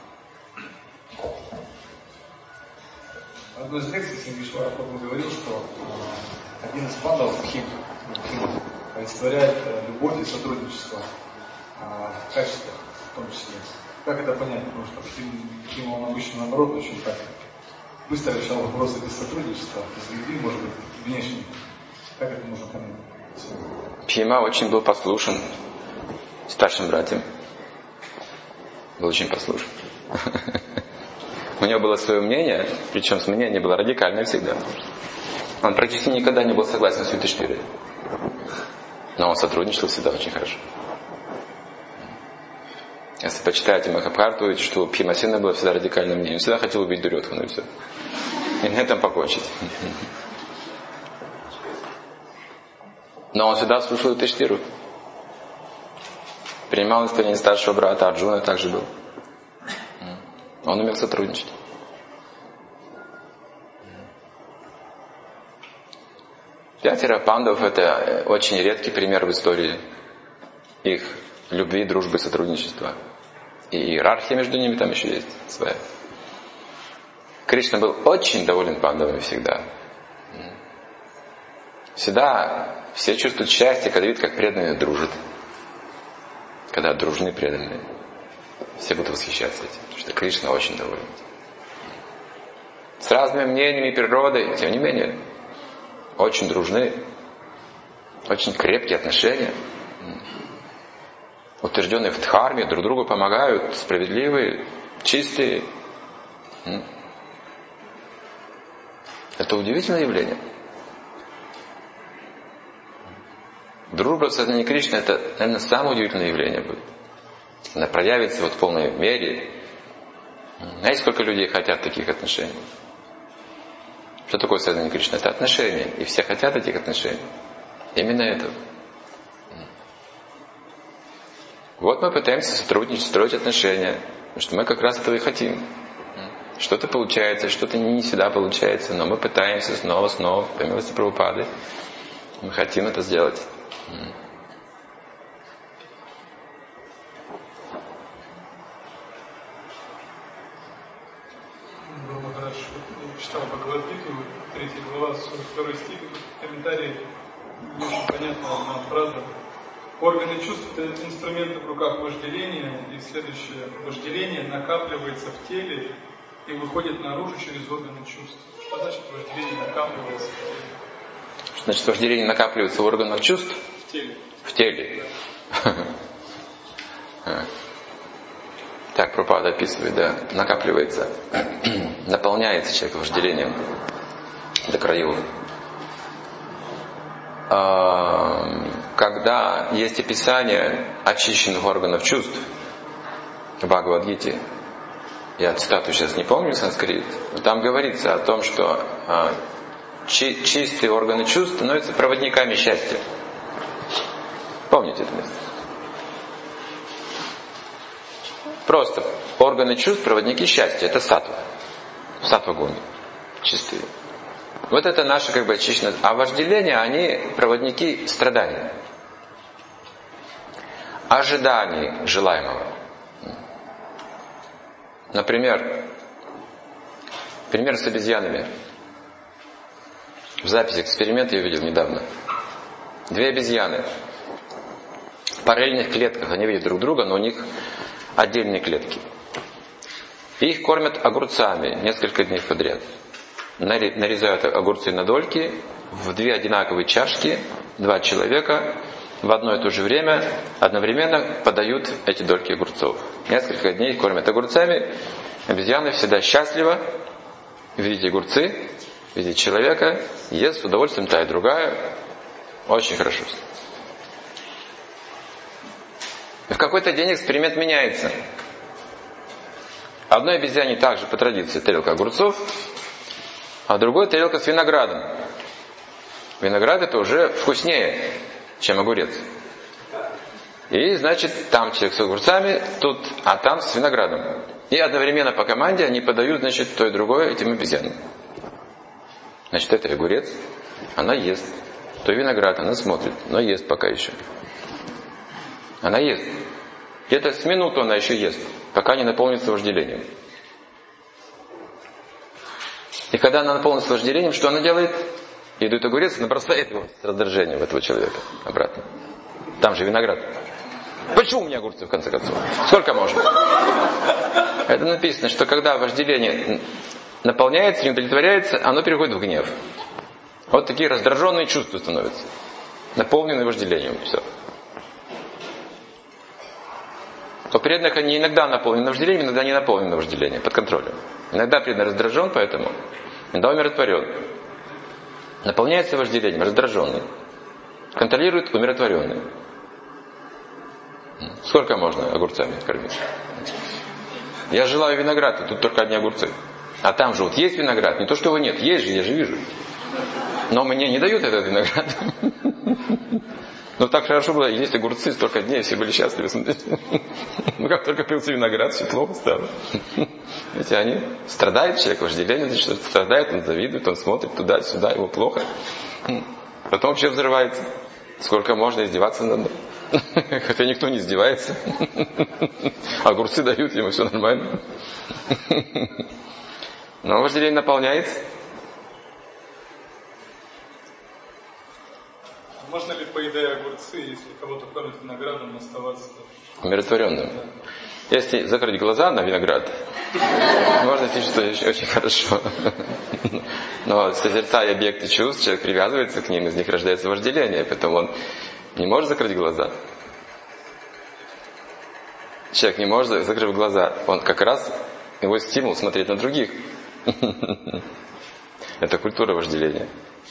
одной из лекций Сингишвара Прабху говорил, что один из пандавов, Бхим, олицетворяет любовь и сотрудничество в качествах в том числе. Как это понять? Потому что Бхим, он обычно наоборот очень так быстро решал вопросы без сотрудничества, без любви, может быть, внешней. Как это можно понять? Бхима очень был послушен старшим братьям. Был очень послушен. У него было свое мнение, причем мнение было радикальное всегда. Он практически никогда не был согласен с Юдхиштхирой. Но он сотрудничал всегда очень хорошо. Если почитаете Махабхарату, увидите, что у Бхимасена было всегда радикальное мнение. Он всегда хотел убить Дурьодхану и все. И на этом покончить. Но он всегда слушал Юдхиштхиру. Принимал наставление старшего брата, Арджуна также был. Он умел сотрудничать. Пятеро пандавов — это очень редкий пример в истории их любви, дружбы, сотрудничества. И иерархия между ними там еще есть своя. Кришна был очень доволен пандавами всегда. Всегда все чувствуют счастье, когда видят, как преданные дружат. Когда дружны преданные. Все будут восхищаться этим, потому что Кришна очень доволен. С разными мнениями природы, тем не менее, очень дружны, очень крепкие отношения, утвержденные в дхарме, друг другу помогают, справедливые, чистые. Это удивительное явление. Дружба в сознании Кришны — это, наверное, самое удивительное явление будет. Она проявится вот в полной мере. Знаете, сколько людей хотят таких отношений? Что такое сознание Кришны? Это отношения. И все хотят этих отношений. Именно это. Вот мы пытаемся сотрудничать, строить отношения. Потому что мы как раз этого и хотим. Что-то получается, что-то не всегда получается, но мы пытаемся снова, по милости Прабхупады. Мы хотим это сделать. Было хорошо. Я читал Бхагавад-гиту, 3 глава, 42 стих, комментарий, не очень понятная одна фраза. Органы чувств — это инструменты в руках вожделения, и следующее вожделение накапливается в теле и выходит наружу через органы чувств. Что значит вожделение накапливается в теле? Что значит вожделение накапливается в органах чувств? В теле. В теле. Так Прабхупада описывает, да, накапливается, наполняется человек вожделением до краев. Когда есть описание очищенных органов чувств в Бхагавад-гите, я цитату сейчас не помню, санскрит, но там говорится о том, что чистые органы чувств становятся проводниками счастья. Помните это место? Просто органы чувств, проводники счастья. Это саттва. Саттва-гуни. Чистые. Вот это наше как бы очищенное. А вожделение, они проводники страданий. Ожиданий желаемого. Например, пример с обезьянами. В записи эксперимента я видел недавно. 2 обезьяны. В параллельных клетках. Они видят друг друга, но у них отдельные клетки. И их кормят огурцами несколько дней подряд. Нарезают огурцы на дольки в 2 одинаковые чашки, 2 человека в одно и то же время одновременно подают эти дольки огурцов. Несколько дней кормят огурцами. Обезьяны всегда счастливо видеть огурцы, видеть человека, ест с удовольствием та и другая. Очень хорошо. И в какой-то день эксперимент меняется. Одной обезьяне также по традиции тарелка огурцов, а другой тарелка с виноградом. Виноград это уже вкуснее, чем огурец. И значит, там человек с огурцами, а там с виноградом. И одновременно по команде они подают, значит, то и другое этим обезьянам. Значит, это огурец, она ест. То виноград, она смотрит, но ест пока еще. Она ест. Где-то с минуту она еще ест, пока не наполнится вожделением. И когда она наполнится вожделением, что она делает? Ей дают огурец, она бросает его с раздражением этого человека обратно. Там же виноград. Почему у меня огурцы, в конце концов? Сколько можно? Это написано, что когда вожделение наполняется, не удовлетворяется, оно переходит в гнев. Вот такие раздраженные чувства становятся. Наполненные вожделением. Все. У преданных они иногда наполнены вожделением, иногда не наполнены вожделением, под контролем. Иногда преданный раздражен, поэтому иногда умиротворен. Наполняется вожделением, раздраженный. Контролирует умиротворенный. Сколько можно огурцами кормить? Я желаю виноград, и тут только одни огурцы. А там же вот есть виноград, не то что его нет, есть же, я же вижу. Но мне не дают этот виноград. Но так хорошо было, есть огурцы, столько дней, все были счастливы. Ну как только появился виноград, все плохо стало. Видите, они страдают, человек вожделение, значит, страдает, он завидует, он смотрит туда-сюда, ему плохо. Потом вообще взрывается. Сколько можно издеваться надо? Хотя никто не издевается. Огурцы дают ему, все нормально. Но вожделение наполняется. Можно ли, поедая огурцы, если кого-то кормят виноградом, оставаться умиротворенным? Если закрыть глаза на виноград, можно чувствовать очень хорошо. Но созерцая объекты чувств, человек привязывается к ним, из них рождается вожделение, поэтому он не может закрыть глаза. Человек не может, закрыв глаза, он как раз, его стимул смотреть на других. Это культура вожделения.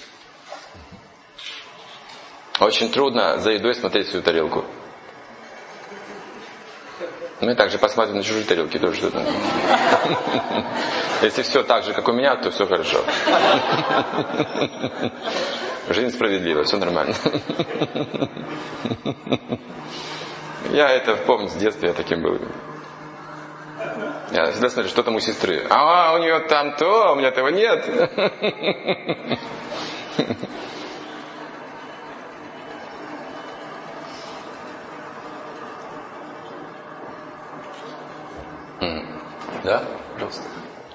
Очень трудно за едой смотреть свою тарелку. Мы также посмотрим на чужие тарелки тоже что-то. Если все так же, как у меня, то все хорошо. Жизнь справедлива, все нормально. Я это помню с детства, я таким был. Я всегда смотрю, что там у сестры. А у нее там то, а у меня этого нет. Да, пожалуйста.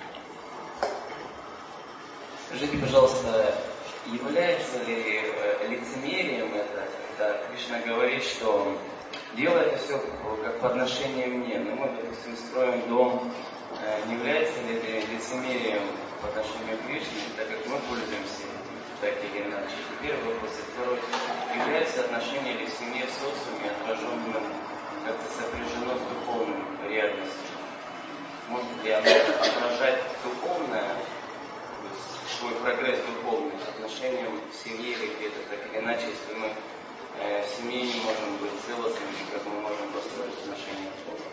Скажите, пожалуйста, является ли лицемерием это, когда Кришна говорит, что делай это все как по отношению мне, но мы, допустим, строим дом, не является ли это лицемерием по отношению к Кришне, так как мы пользуемся так или иначе? Первый вопрос. И второй. Является отношение ли в семье в социуме отраженным, как-то сопряжено с духовным реальностью? Может ли оно отражать духовное, свой прогресс духовный с отношением к семье или где-то так или иначе, если мы в семье не можем быть целостными, как мы можем построить отношения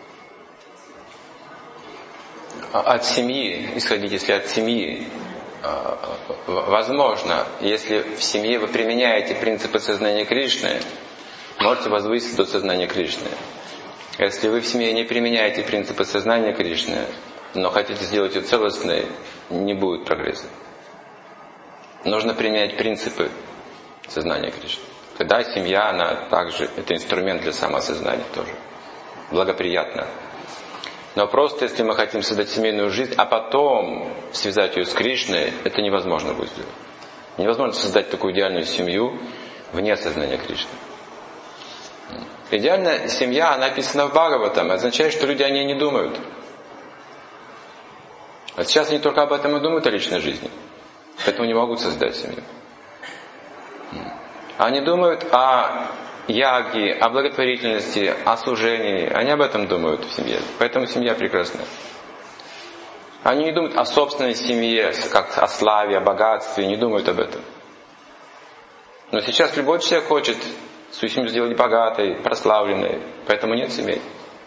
к Богу? От семьи, исходить, если от семьи, возможно, если в семье вы применяете принципы сознания Кришны, можете возвыситься до сознания Кришны. Если вы в семье не применяете принципы сознания Кришны, но хотите сделать ее целостной, не будет прогресса. Нужно применять принципы сознания Кришны. Тогда семья, она также, это инструмент для самосознания тоже. Благоприятно. Но просто если мы хотим создать семейную жизнь, а потом связать ее с Кришной, это невозможно будет сделать. Невозможно создать такую идеальную семью вне сознания Кришны. Идеальная семья, она описана в Бхагаватам, означает, что люди о ней не думают. А сейчас они только об этом и думают, о личной жизни. Поэтому не могут создать семью. Они думают о яге, о благотворительности, о служении. Они об этом думают в семье. Поэтому семья прекрасная. Они не думают о собственной семье, как о славе, о богатстве, не думают об этом. Но сейчас любой человек хочет свою семью сделать богатой, прославленной. Поэтому нет семей.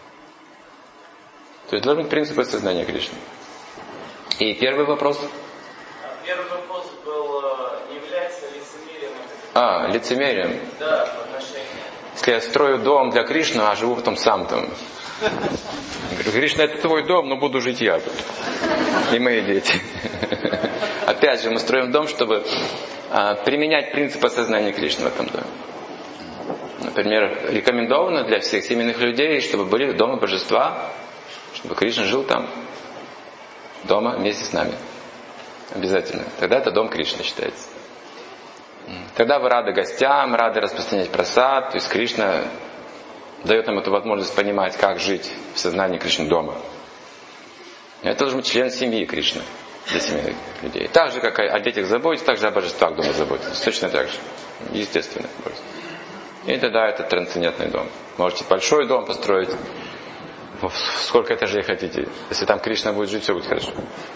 То есть должны быть принципы сознания Кришны. И первый вопрос. Первый вопрос был, является лицемерием? Лицемерием. Да, по отношению. Если я строю дом для Кришны, а живу потом сам там. Я говорю, Кришна, это твой дом, но буду жить я тут. И мои дети. опять же, мы строим дом, чтобы применять принцип осознания Кришны в этом доме. Например, рекомендовано для всех семейных людей, чтобы были дома божества, чтобы Кришна жил там, дома вместе с нами. Обязательно. Тогда это дом Кришны считается. Тогда вы рады гостям, рады распространять прасад, то есть Кришна дает нам эту возможность понимать, как жить в сознании Кришны дома. Это должен быть член семьи Кришны для семейных людей. Так же, как о детях заботиться, так же о божествах дома заботиться. Точно так же. Естественно. И тогда это трансцендентный дом. Можете большой дом построить, сколько этажей хотите. Если там Кришна будет жить, все будет хорошо.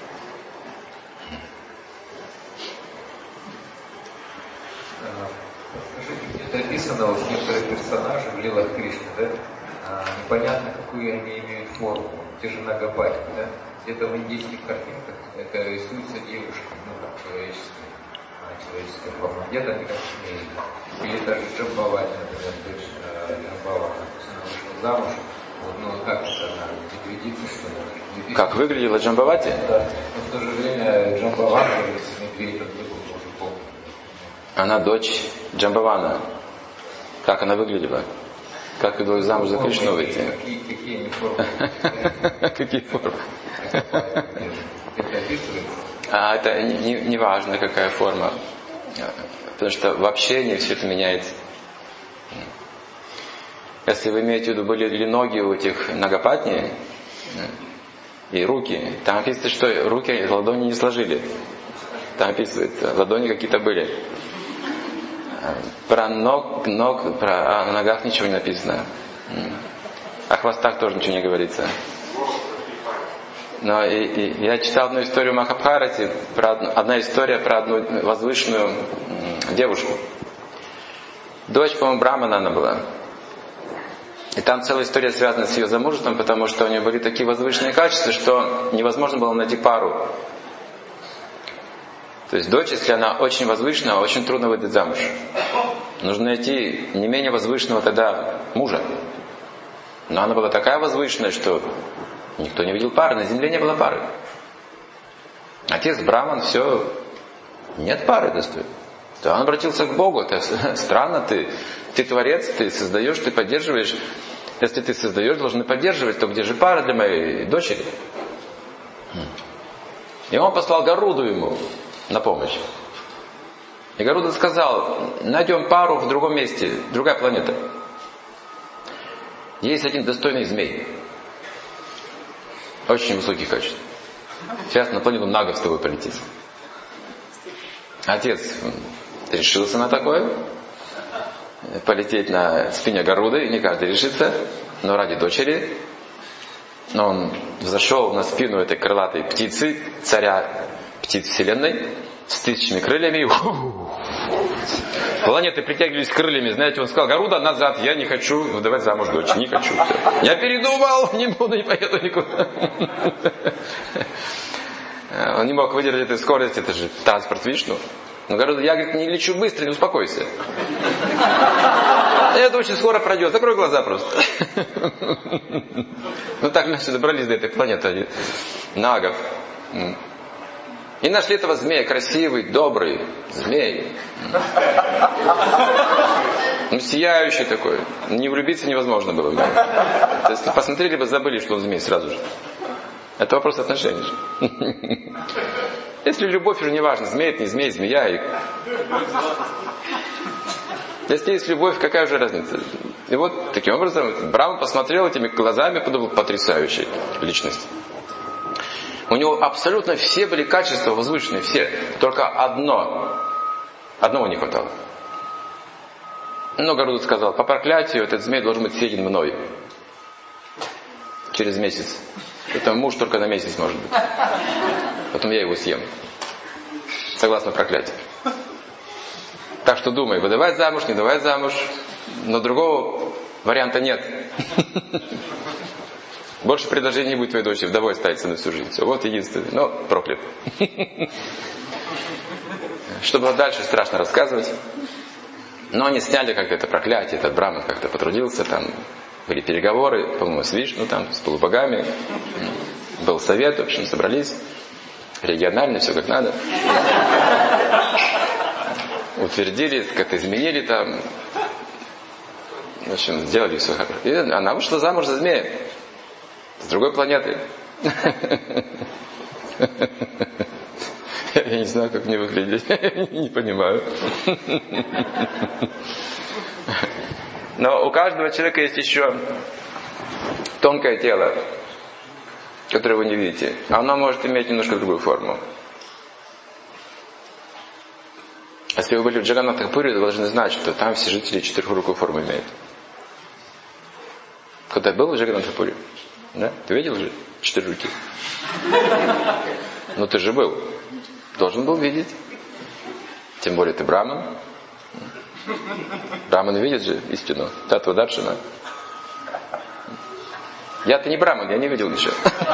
Это описано вот некоторые персонажи в лилах Кришны, да? Непонятно, какую они имеют форму. Те же Нагапати, да? Где-то в индийских картинках это рисуется девушка, как человеческая форма. Где-то они как змеи. Или даже Джамбавати, например, дочь Джамбавана. Она вышла замуж. Вот, как это она? Медведица, что ли? Как выглядела Джамбавати? Да. Но в то же время Джамбавана, медведь, как бы был уже полный. Она дочь Джамбавана. Как она выглядела? Как удалось замуж за Кришну выйти? Какие они формы? Какие формы? Это не важно, какая форма. Потому что в общении все это меняется. Если вы имеете в виду, были ли ноги у этих Нагапатни и руки, там описывается, что руки, ладони не сложили. Там описывается, ладони какие-то были. Про о ногах ничего не написано. О хвостах тоже ничего не говорится. Но я читал одну историю в Махабхарате, одна история про одну возвышенную девушку. Дочь, по-моему, Брамана она была. И там целая история связана с ее замужеством, потому что у нее были такие возвышенные качества, что невозможно было найти пару. То есть дочь, если она очень возвышенная, очень трудно выйти замуж. Нужно найти не менее возвышенного тогда мужа. Но она была такая возвышенная, что никто не видел пары, на земле не было пары. Отец Браман, все, нет пары достойной. То он обратился к Богу. Это странно, ты творец, ты создаешь, ты поддерживаешь. Если ты создаешь, должен поддерживать, то где же пара для моей дочери? И он послал Гаруду ему на помощь. И Гаруда сказал, найдем пару в другом месте, другая планета. Есть один достойный змей. Очень высоких качеств. Сейчас на планету Нагов с тобой полетит. Отец решился на такое. Полететь на спине Гаруды, не каждый решится. Но ради дочери он взошел на спину этой крылатой птицы, царя птиц вселенной, с тысячами крыльями. Планеты притягивались крыльями. Знаете, он сказал, Гаруда, назад, я не хочу выдавать замуж дочь. Не хочу. Все. Я передумал, не буду, не поеду никуда. Он не мог выдержать этой скорости, это же транспорт Вишну. Но Гаруда, я, говорит, не лечу быстро, не успокойся. Это очень скоро пройдет, закрой глаза просто. Ну так мы добрались до этой планеты Нагов. И нашли этого змея, красивый, добрый змей. Ну, сияющий такой. Не влюбиться невозможно было в него. То есть, посмотрели бы, забыли, что он змей сразу же. Это вопрос отношений же. Если любовь уже не важно, змей это не змей, змея. Если есть любовь, какая уже разница? И вот таким образом Брахма посмотрел этими глазами, подумал, потрясающая личность. У него абсолютно все были качества возвышенные, все. Только одного не хватало. Но Гаруда сказал, по проклятию этот змей должен быть съеден мной. Через месяц. Поэтому муж только на месяц может быть. Потом я его съем. Согласно проклятию. Так что думай, выдавать замуж, не давать замуж. Но другого варианта нет. Больше предложений не будет твоей дочери, вдовой останется на всю жизнь. Все, вот единственное. Но проклят. Чтобы дальше страшно рассказывать. Но они сняли как-то это проклятие, этот Браман как-то потрудился, там были переговоры, по-моему, с Вишну, там, с полубогами. Был совет, в общем, собрались. регионально, все как надо. Утвердили, как-то изменили там. В общем, сделали все хорошо. И она вышла замуж за змея. С другой планеты. Я не знаю, как мне выглядеть. Не понимаю. Но у каждого человека есть еще тонкое тело, которое вы не видите. Оно может иметь немножко другую форму. Если вы были в Джаганнатхапуре, вы должны знать, что там все жители четырехрукую форму имеют. Когда был в Джаганнатхапуре? Да? Ты видел же 4 руки? Ну ты же был. Должен был видеть. Тем более ты браман. Браман видит же истину. Татва даршана. Я-то не браман, я не видел еще.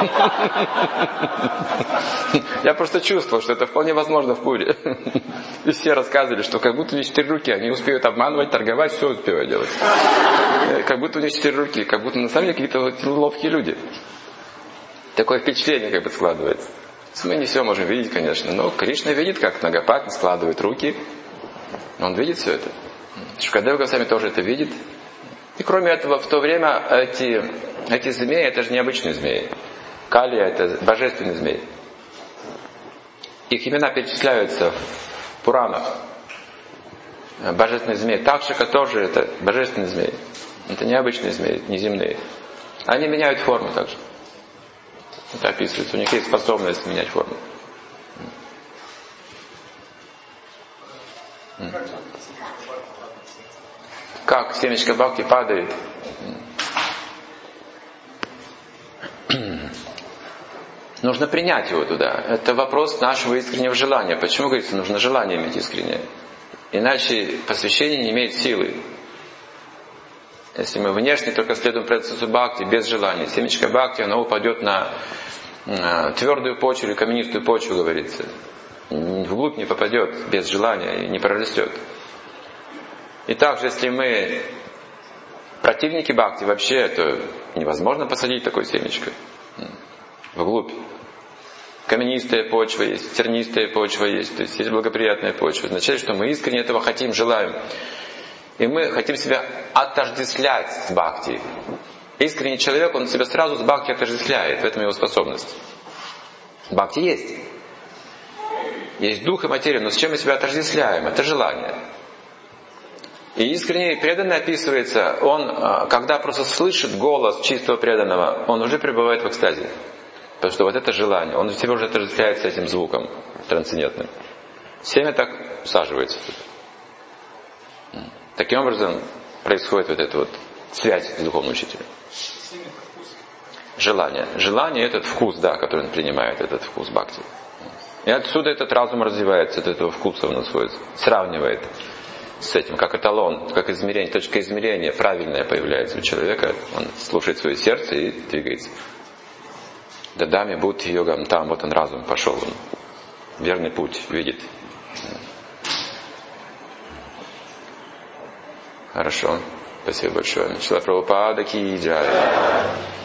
Я просто чувствовал, что это вполне возможно в Пуре. И все рассказывали, что как будто у них 4 руки, они успеют обманывать, торговать, все успевают делать. Как будто у них 4 руки, как будто на самом деле какие-то ловкие люди. Такое впечатление как бы складывается. Мы не все можем видеть, конечно, но Кришна видит, как Нагапати складывает руки. Он видит все это. Шукадева Госвами тоже это видит. И кроме этого, в то время эти змеи, это же необычные змеи. Калия — это божественные змеи. Их имена перечисляются в Пуранах. Божественные змеи. Такшика тоже это божественные змеи. Это необычные змеи, неземные. Они меняют форму также. Это описывается. У них есть способность менять форму. Как семечко бхакти падает? Нужно принять его туда. Это вопрос нашего искреннего желания. Почему, говорится, нужно желание иметь искреннее? Иначе посвящение не имеет силы. Если мы внешне только следуем процессу бхакти без желания, семечко бхакти, оно упадет на твердую почву или каменистую почву, говорится. Вглубь не попадет без желания и не прорастет. И также, если мы противники бхакти, вообще, то невозможно посадить такое семечко вглубь. Каменистая почва есть, тернистая почва есть, то есть есть благоприятная почва. Означает, что мы искренне этого хотим, желаем. И мы хотим себя отождествлять с бхакти. Искренний человек, он себя сразу с бхакти отождествляет. В этом его способность. Бхакти есть. Есть дух и материя, но с чем мы себя отождествляем? Это желание. И искренне преданный описывается, он, когда просто слышит голос чистого преданного, он уже пребывает в экстазе. Потому что вот это желание, он себя уже отождествляет с этим звуком трансцендентным. Семя так всаживается. Таким образом происходит вот эта вот связь с духовным учителем. Желание. Желание — этот вкус, да, который он принимает, этот вкус бхакти. И отсюда этот разум развивается, от этого вкуса он свой сравнивает с этим, как эталон, как измерение, точка измерения правильная появляется у человека. Он слушает свое сердце и двигается. Дадами будь йогам, там вот он разум пошел, он верный путь видит. Хорошо, спасибо большое. Шрила Прабхупада ки джай.